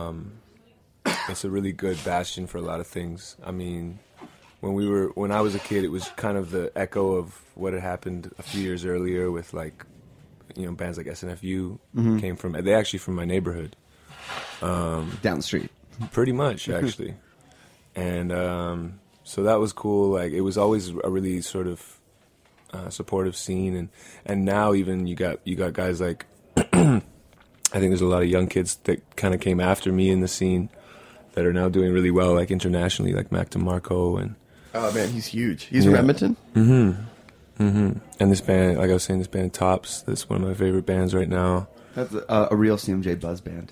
it's a really good bastion for a lot of things. I mean, when I was a kid, it was kind of the echo of what had happened a few years earlier with like bands like SNFU came from. They actually from my neighborhood, down the street, pretty much actually, and so that was cool. Like it was always a really sort of supportive scene, and now even you got guys like I think there's a lot of young kids that kind of came after me in the scene that are now doing really well, like internationally, like Mac DeMarco and oh man, he's huge. He's from Edmonton. And this band, like I was saying, this band Tops. That's one of my favorite bands right now. That's a real CMJ buzz band.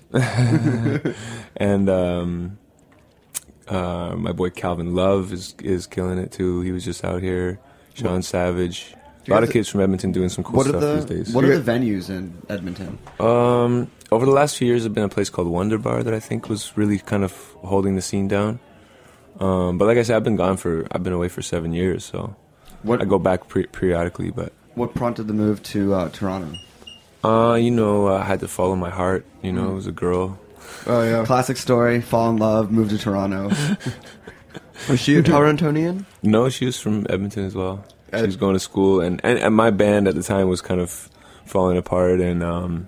And my boy Calvin Love is killing it too. He was just out here. Sean Savage. A lot of kids from Edmonton doing some cool stuff these days. What are the venues in Edmonton? Over the last few years, there's been a place called Wonder Bar that I think was really kind of holding the scene down. But like I said, I've been away for 7 years, so I go back periodically. But what prompted the move to Toronto? I had to follow my heart. It was a girl. Oh yeah, classic story. Fall in love, move to Toronto. Was she a Torontonian? No, she was from Edmonton as well. She was going to school, and my band at the time was kind of falling apart, and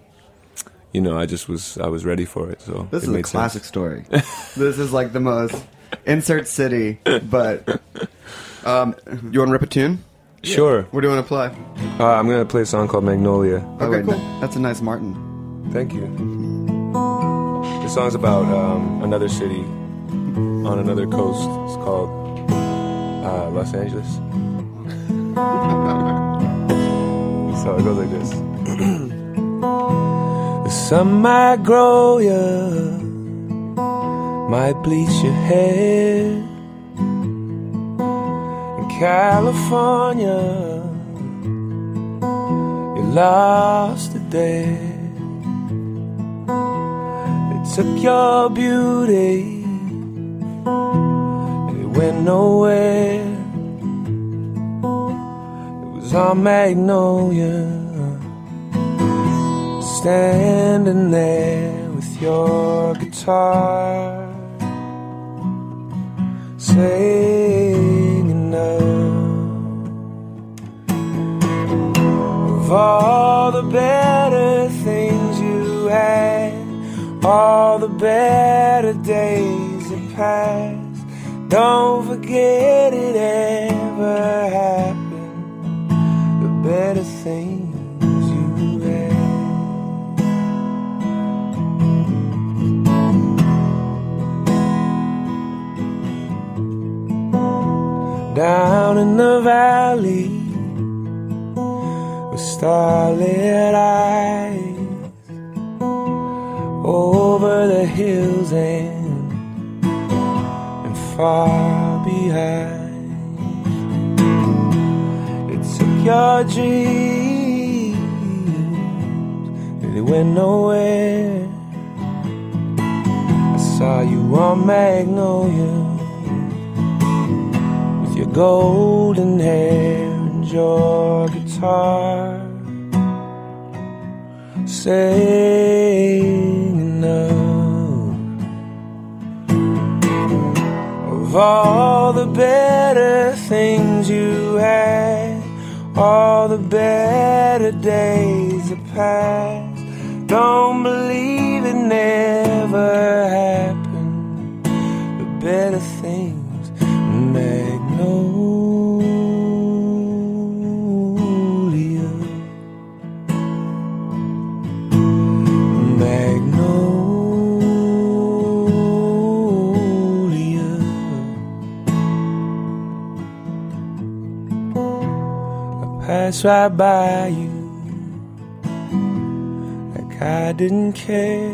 I was ready for it. So this is a classic story. This is like the most insert city, but you want to rip a tune? Sure. What do you want to play? I'm going to play a song called Magnolia. Okay, cool. That's a nice Martin. Thank you. This song's about another city on another coast. It's called Los Angeles. So it goes like this. The sun might grow ya, might bleach your hair. In California, you lost it there. They took your beauty and it went nowhere. It was our magnolia, standing there with your guitar, singing of all the better things you had, all the better days that passed. Don't forget it ever happened, the better things you had. Down in the valley with starlit eyes, over the hills and far behind. It took your dreams and it went nowhere. I saw you on Magnolia with your golden hair and your guitar, singing of all the better things you had, all the better days that passed. Don't believe it never happened, the better things, Magnolia. Pass right by you like I didn't care,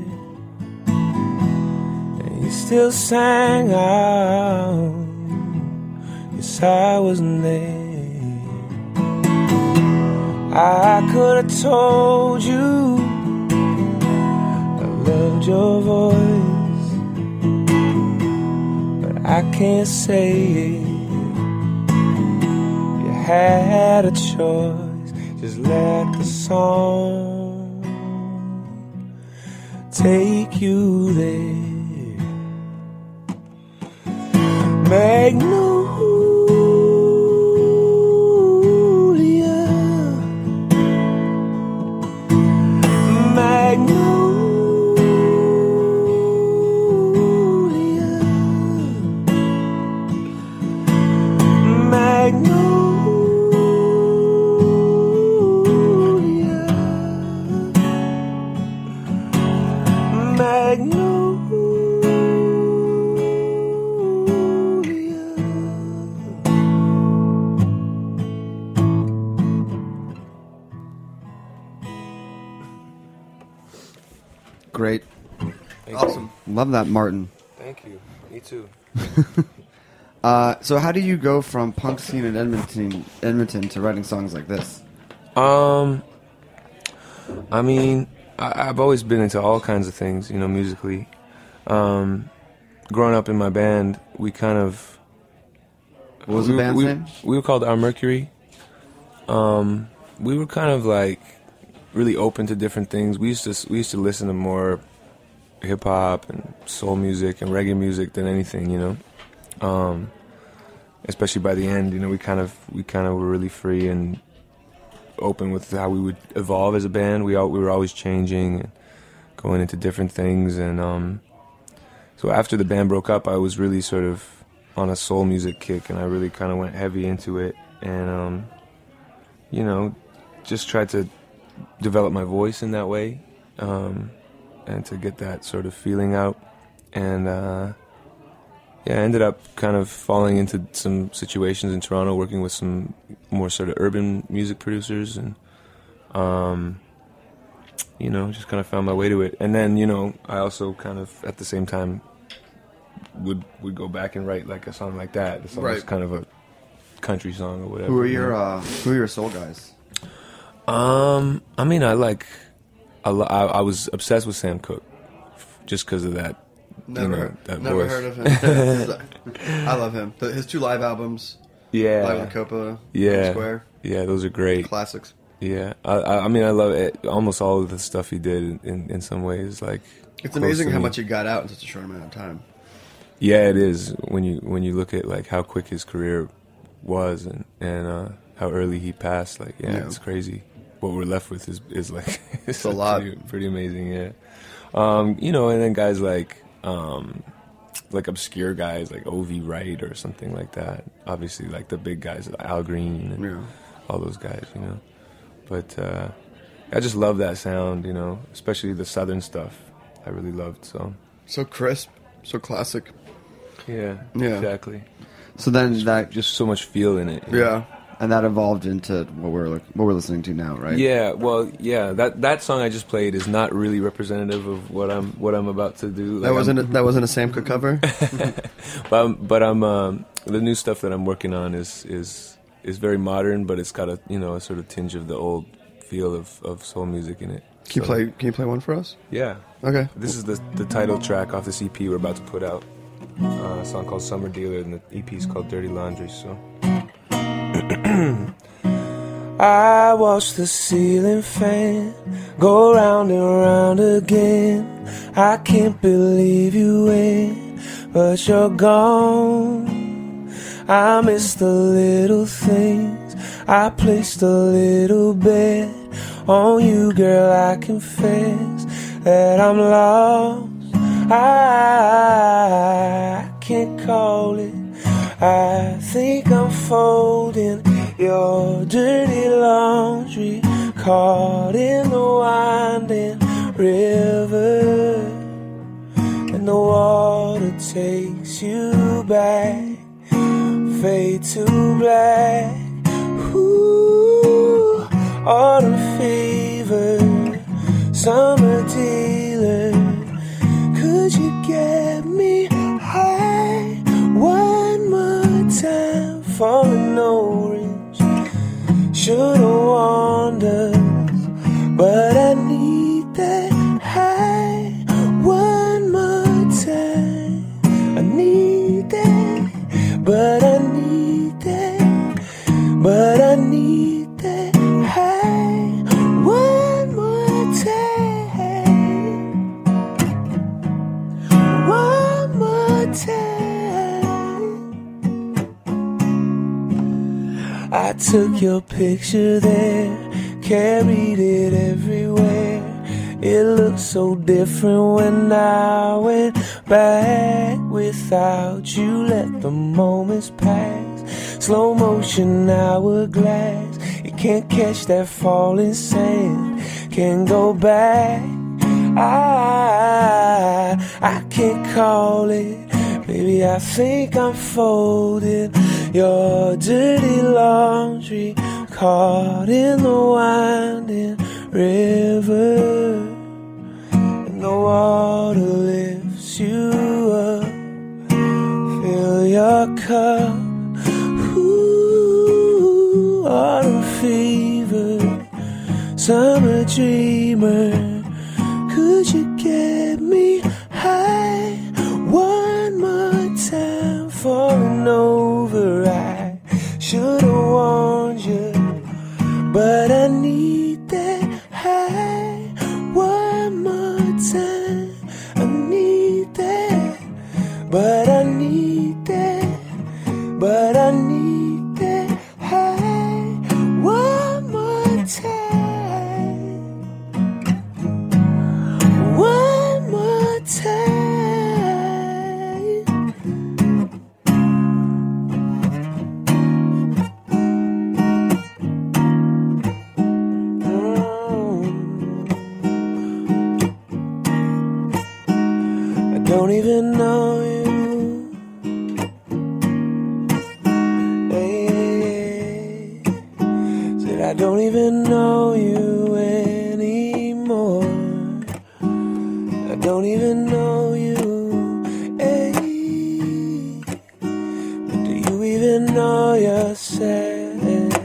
and you still sang out, yes I wasn't there. I could have told you I loved your voice, but I can't say it. Had a choice, just let the song take you there. Magnolia, Magnolia, Magnolia. Great. Awesome. Love that, Martin. Thank you. Me too. So how do you go from punk scene in Edmonton to writing songs like this? I mean, I've always been into all kinds of things, you know, musically. Growing up in my band, we kind of... What was the band's name? We were called Our Mercury. We were kind of like really open to different things. We used to listen to more hip hop and soul music and reggae music than anything, you know. Especially by the end, you know, we kind of were really free and open with how we would evolve as a band. We were always changing and going into different things, and so after the band broke up, I was really sort of on a soul music kick, and I really kind of went heavy into it, and you know, just tried to develop my voice in that way, and to get that sort of feeling out, and yeah, I ended up kind of falling into some situations in Toronto, working with some more sort of urban music producers, and you know, just kind of found my way to it. And then, you know, I also kind of at the same time would go back and write like a song like that. The song was kind of a country song or whatever. Who are your soul guys? I mean, I was obsessed with Sam Cooke, just because of that that Never voice. heard of him. I love him. His 2 live albums. Yeah. Live on Copa. Yeah. Square. Yeah, those are great. Classics. Yeah. I mean, I love it. Almost all of the stuff he did in some ways. Like, It's amazing how much he got out in such a short amount of time. Yeah, it is. When you look at like how quick his career was and how early he passed, like, yeah, it's crazy. What we're left with is like it's a lot. Pretty amazing, yeah. You know, and then guys like obscure guys like O.V. Wright or something like that. Obviously, like the big guys, Al Green and all those guys, you know. But I just love that sound, you know, especially the Southern stuff. I really loved so crisp, so classic. Yeah, yeah, exactly. So then that just so much feel in it. Yeah. And that evolved into what we're listening to now, right? Yeah, well, yeah. That song I just played is not really representative of what I'm about to do. That wasn't a Sam Cooke cover. but I'm the new stuff that I'm working on is very modern, but it's got a sort of tinge of the old feel of soul music in it. Can you play one for us? Yeah. Okay. This is the title track off this EP we're about to put out. A song called Summer Dealer, and the EP is called Dirty Laundry. So. I watch the ceiling fan go round and round again. I can't believe you went, but you're gone. I miss the little things. I placed a little bet on you, girl. I confess that I'm lost. I can't call it. I think I'm folding your dirty laundry, caught in the winding river, and the water takes you back, fade to black. Ooh, autumn fever, summer dealer, could you get me high one more time? Falling orange, should've warned us, but I need that high one more time. I need that, but I need that, but I need that high one more time, one more time. I took your picture there, carried it everywhere. It looked so different when I went back without you. Let the moments pass, slow motion hourglass. You can't catch that falling sand, can't go back. I can't call it. Baby, I think I'm folding your dirty laundry, caught in the winding river, and the water lifts you up, fill your cup. Ooh, autumn fever, summer dreamer, could you get me high one more time? Falling over, I should've warned you, but I need that high one more time. I need that, but I need that, but I need that high one more time, one more time. Don't even know you. Hey, said I don't even know you anymore. I don't even know you. Hey, but do you even know yourself?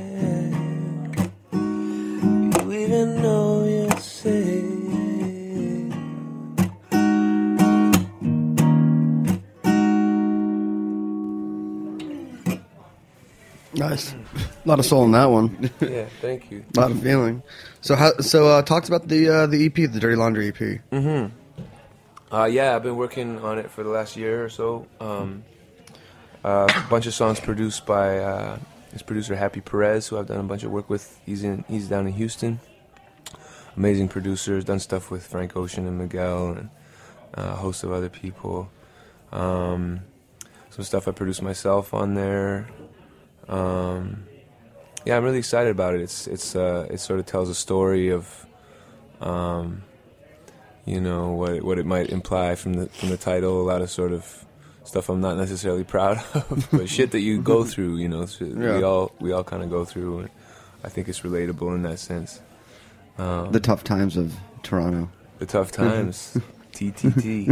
Do you even know yourself? Nice. A lot of soul in that one. Yeah, thank you. A lot of feeling. So talk about the EP, the Dirty Laundry EP. Mm-hmm. Yeah, I've been working on it for the last year or so. A bunch of songs produced by his producer Happy Perez, who I've done a bunch of work with. He's down in Houston. Amazing producer. Done stuff with Frank Ocean and Miguel and a host of other people. Some stuff I produced myself on there. Yeah, I'm really excited about it. It sort of tells a story of, you know, what it might imply from the title. A lot of sort of stuff I'm not necessarily proud of, but shit that you go through. You know, we all kind of go through. And I think it's relatable in that sense. The tough times of Toronto. The tough times. TTT.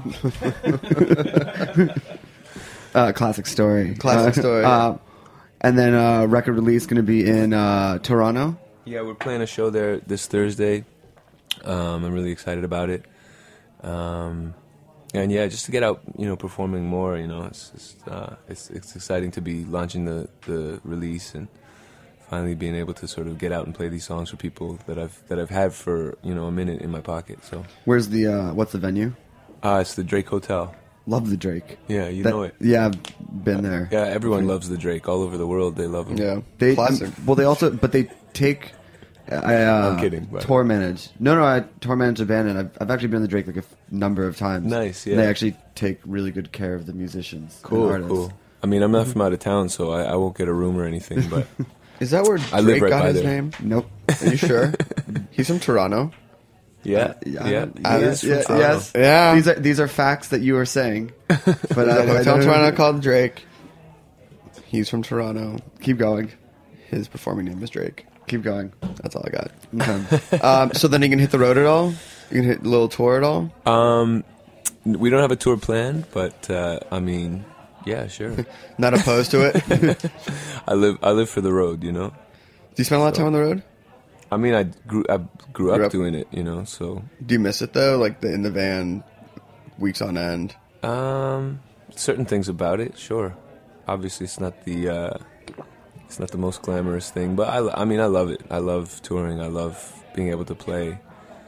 Classic story. Classic story. Yeah. And then record release going to be in Toronto. Yeah, we're playing a show there this Thursday. I'm really excited about it. And yeah, just to get out, you know, performing more. You know, it's exciting to be launching the release and finally being able to sort of get out and play these songs for people that I've had for, you know, a minute in my pocket. So where's the what's the venue? It's the Drake Hotel. Love the Drake. Yeah, you know it. Yeah, I've been there. Yeah, everyone loves the Drake all over the world. They love him. Yeah, they classic. they take. I'm kidding. But tour manage. No, I tour manage a band, and I've actually been in the Drake like a number of times. Nice. Yeah. And they actually take really good care of the musicians. Cool. And artists. Cool. I mean, I'm not from out of town, so I won't get a room or anything. But is that where I live Drake right got by his there. name? Nope. Are you sure? He's from Toronto. Yeah. He is from Toronto. Yes. Yeah. These are facts that you are saying. But There's a hotel in Toronto called Drake. He's from Toronto. Keep going. His performing name is Drake. Keep going. That's all I got. Okay. So then you can hit the road at all? You can hit a little tour at all? We don't have a tour planned, but I mean, yeah, sure. Not opposed to it? I live for the road, you know. Do you spend a lot of time on the road? I mean, I grew up doing it, you know. So do you miss it though? Like in the van, weeks on end. Certain things about it, sure. Obviously, it's not the most glamorous thing, but I mean, I love it. I love touring. I love being able to play.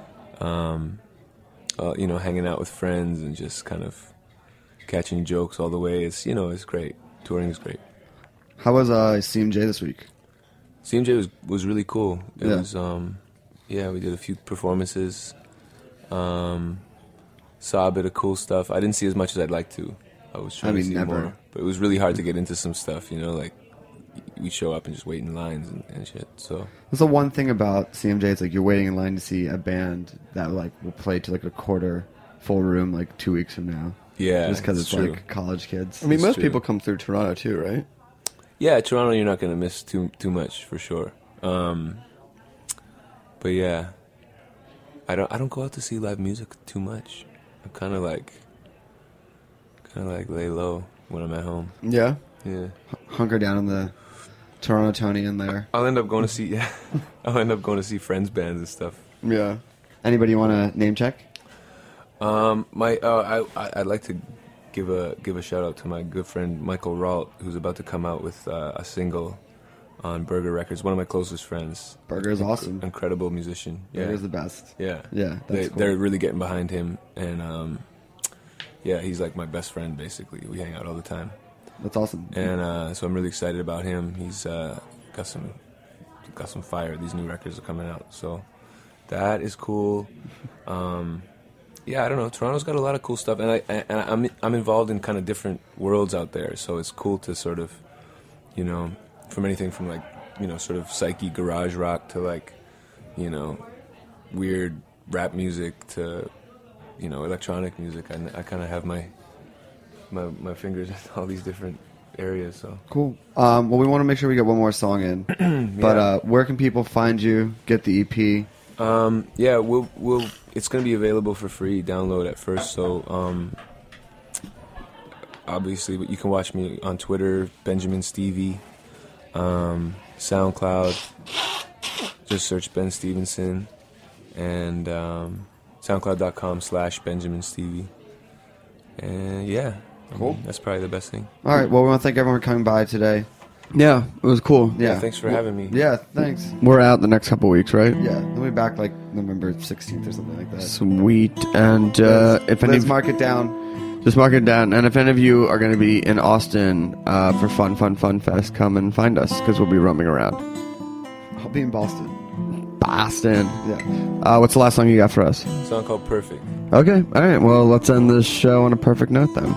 You know, hanging out with friends and just kind of catching jokes all the way. It's great. Touring is great. How was CMJ this week? CMJ was really cool. It Yeah. was we did a few performances. Saw a bit of cool stuff. I didn't see as much as I'd like to. I was trying to see more, but it was really hard to get into some stuff. You know, like we show up and just wait in lines and shit. So that's the one thing about CMJ. It's like you're waiting in line to see a band that like will play to like a quarter full room like 2 weeks from now. Yeah, just because it's true. like college kids. I mean, It's most true. people come through Toronto too, right? Yeah, Toronto, you're not going to miss too much for sure. But yeah, I don't go out to see live music too much. I'm kind of like lay low when I'm at home. Yeah. Yeah. Hunker down in the Torontonian there. I'll end up going to see friends bands and stuff. Yeah. Anybody want to name check? I'd like to give a shout out to my good friend Michael Ralt, who's about to come out with a single on Burger Records. One of my closest friends. Burger's awesome. Incredible musician. Yeah. Burger's the best. Yeah. Yeah. That's cool. They're really getting behind him, and yeah, he's like my best friend basically. We hang out all the time. That's awesome. And so I'm really excited about him. He's got some fire. These new records are coming out, so that is cool. Yeah, I don't know. Toronto's got a lot of cool stuff, and I'm involved in kind of different worlds out there. So it's cool to sort of, you know, from anything from like, you know, sort of psyche garage rock to like, you know, weird rap music to, you know, electronic music. I kind of have my fingers in all these different areas. So cool. Well, we want to make sure we get one more song in. But where can people find you? Get the EP. Yeah, we'll. It's going to be available for free download at first. So obviously, you can watch me on Twitter, Benjamin Stevie, SoundCloud. Just search Ben Stevenson, and SoundCloud.com/Benjamin Stevie. And yeah, cool. That's probably the best thing. All right. Well, we want to thank everyone for coming by today. Yeah, it was cool. Yeah. Thanks for having me. Yeah, thanks. We're out the next couple weeks, right? Yeah, we'll be back like November 16th or something like that. Sweet. And if any, let's mark it down. Just mark it down. And if any of you are going to be in Austin for Fun Fest, come and find us because we'll be roaming around. I'll be in Boston. Yeah. What's the last song you got for us? A song called Perfect. Okay. All right. Well, let's end this show on a perfect note then.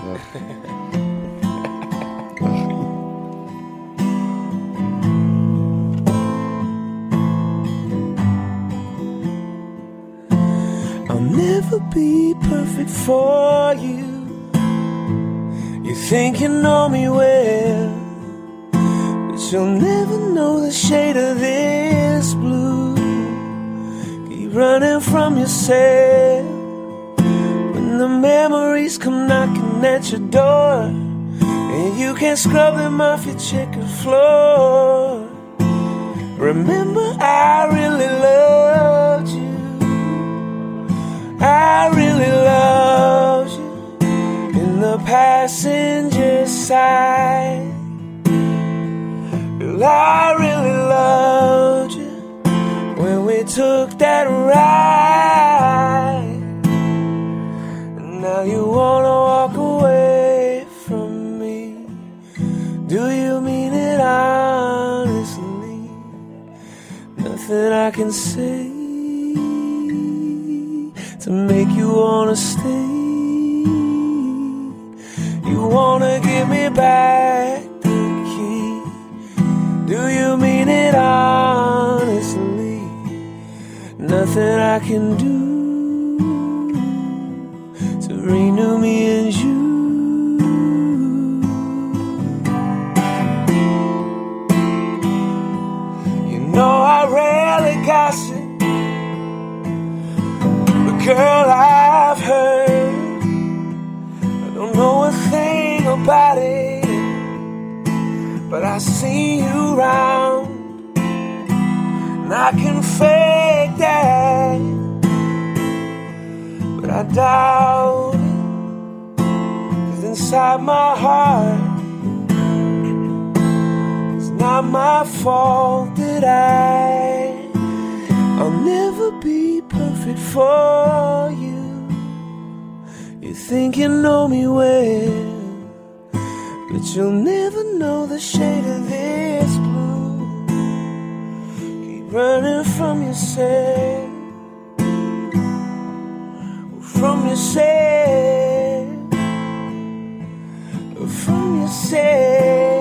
I'll never be perfect for you. You think you know me well, but you'll never know the shade of this blue. Keep running from yourself when the memories come knocking at your door, and you can't scrub them off your checkered floor. Remember, I really loved you. I really loved you in the passenger side. Girl, I really loved you when we took that ride. And now you wanna walk away from me. Do you mean it honestly? Nothing I can say to make you wanna stay. You wanna give me back the key. Do you mean it honestly? Nothing I can do to renew me and you. You know I rarely gossip, girl, I've heard. I don't know a thing about it, but I see you round, and I can fake that, but I doubt it, 'cause inside my heart, it's not my fault that I'll never be perfect for you. You think you know me well, but you'll never know the shade of this blue. Keep running from yourself, from yourself, from yourself.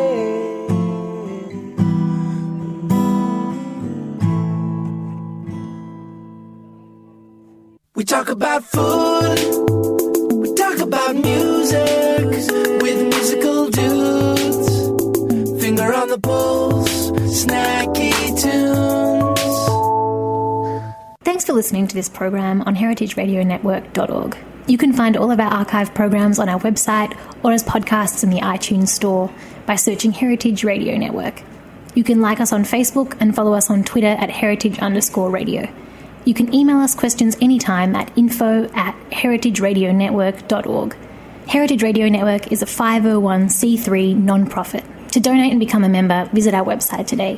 We talk about food, we talk about music, with musical dudes, finger on the pulse, snacky tunes. Thanks for listening to this program on heritageradionetwork.org. You can find all of our archive programs on our website or as podcasts in the iTunes store by searching Heritage Radio Network. You can like us on Facebook and follow us on Twitter at heritage_radio. You can email us questions anytime at info@heritageradionetwork.org. Heritage Radio Network is a 501c3 non-profit. To donate and become a member, visit our website today.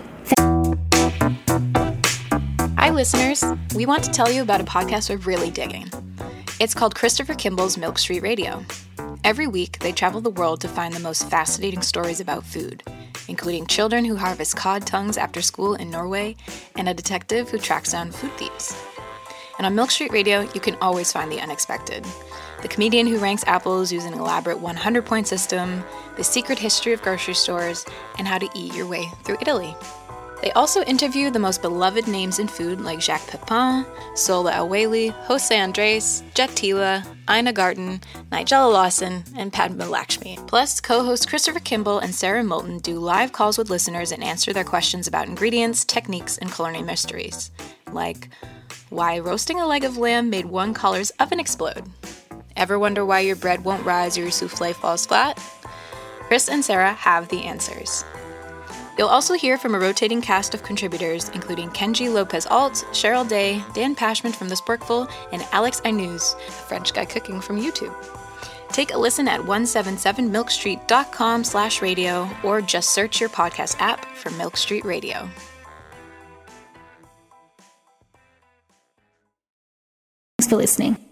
Hi listeners, we want to tell you about a podcast we're really digging. It's called Christopher Kimball's Milk Street Radio. Every week, they travel the world to find the most fascinating stories about food, including children who harvest cod tongues after school in Norway and a detective who tracks down food thieves. And on Milk Street Radio, you can always find the unexpected. The comedian who ranks apples using an elaborate 100-point system, the secret history of grocery stores, and how to eat your way through Italy. They also interview the most beloved names in food like Jacques Pepin, Sola El-Waylly, Jose Andres, Jet Tila, Ina Garten, Nigella Lawson, and Padma Lakshmi. Plus, co-hosts Christopher Kimball and Sarah Moulton do live calls with listeners and answer their questions about ingredients, techniques, and culinary mysteries. Like, why roasting a leg of lamb made one collar's oven explode? Ever wonder why your bread won't rise or your souffle falls flat? Chris and Sarah have the answers. You'll also hear from a rotating cast of contributors, including Kenji Lopez-Alt, Cheryl Day, Dan Pashman from The Sporkful, and Alex Inuz, a French guy cooking from YouTube. Take a listen at 177milkstreet.com/radio or just search your podcast app for Milk Street Radio. Thanks for listening.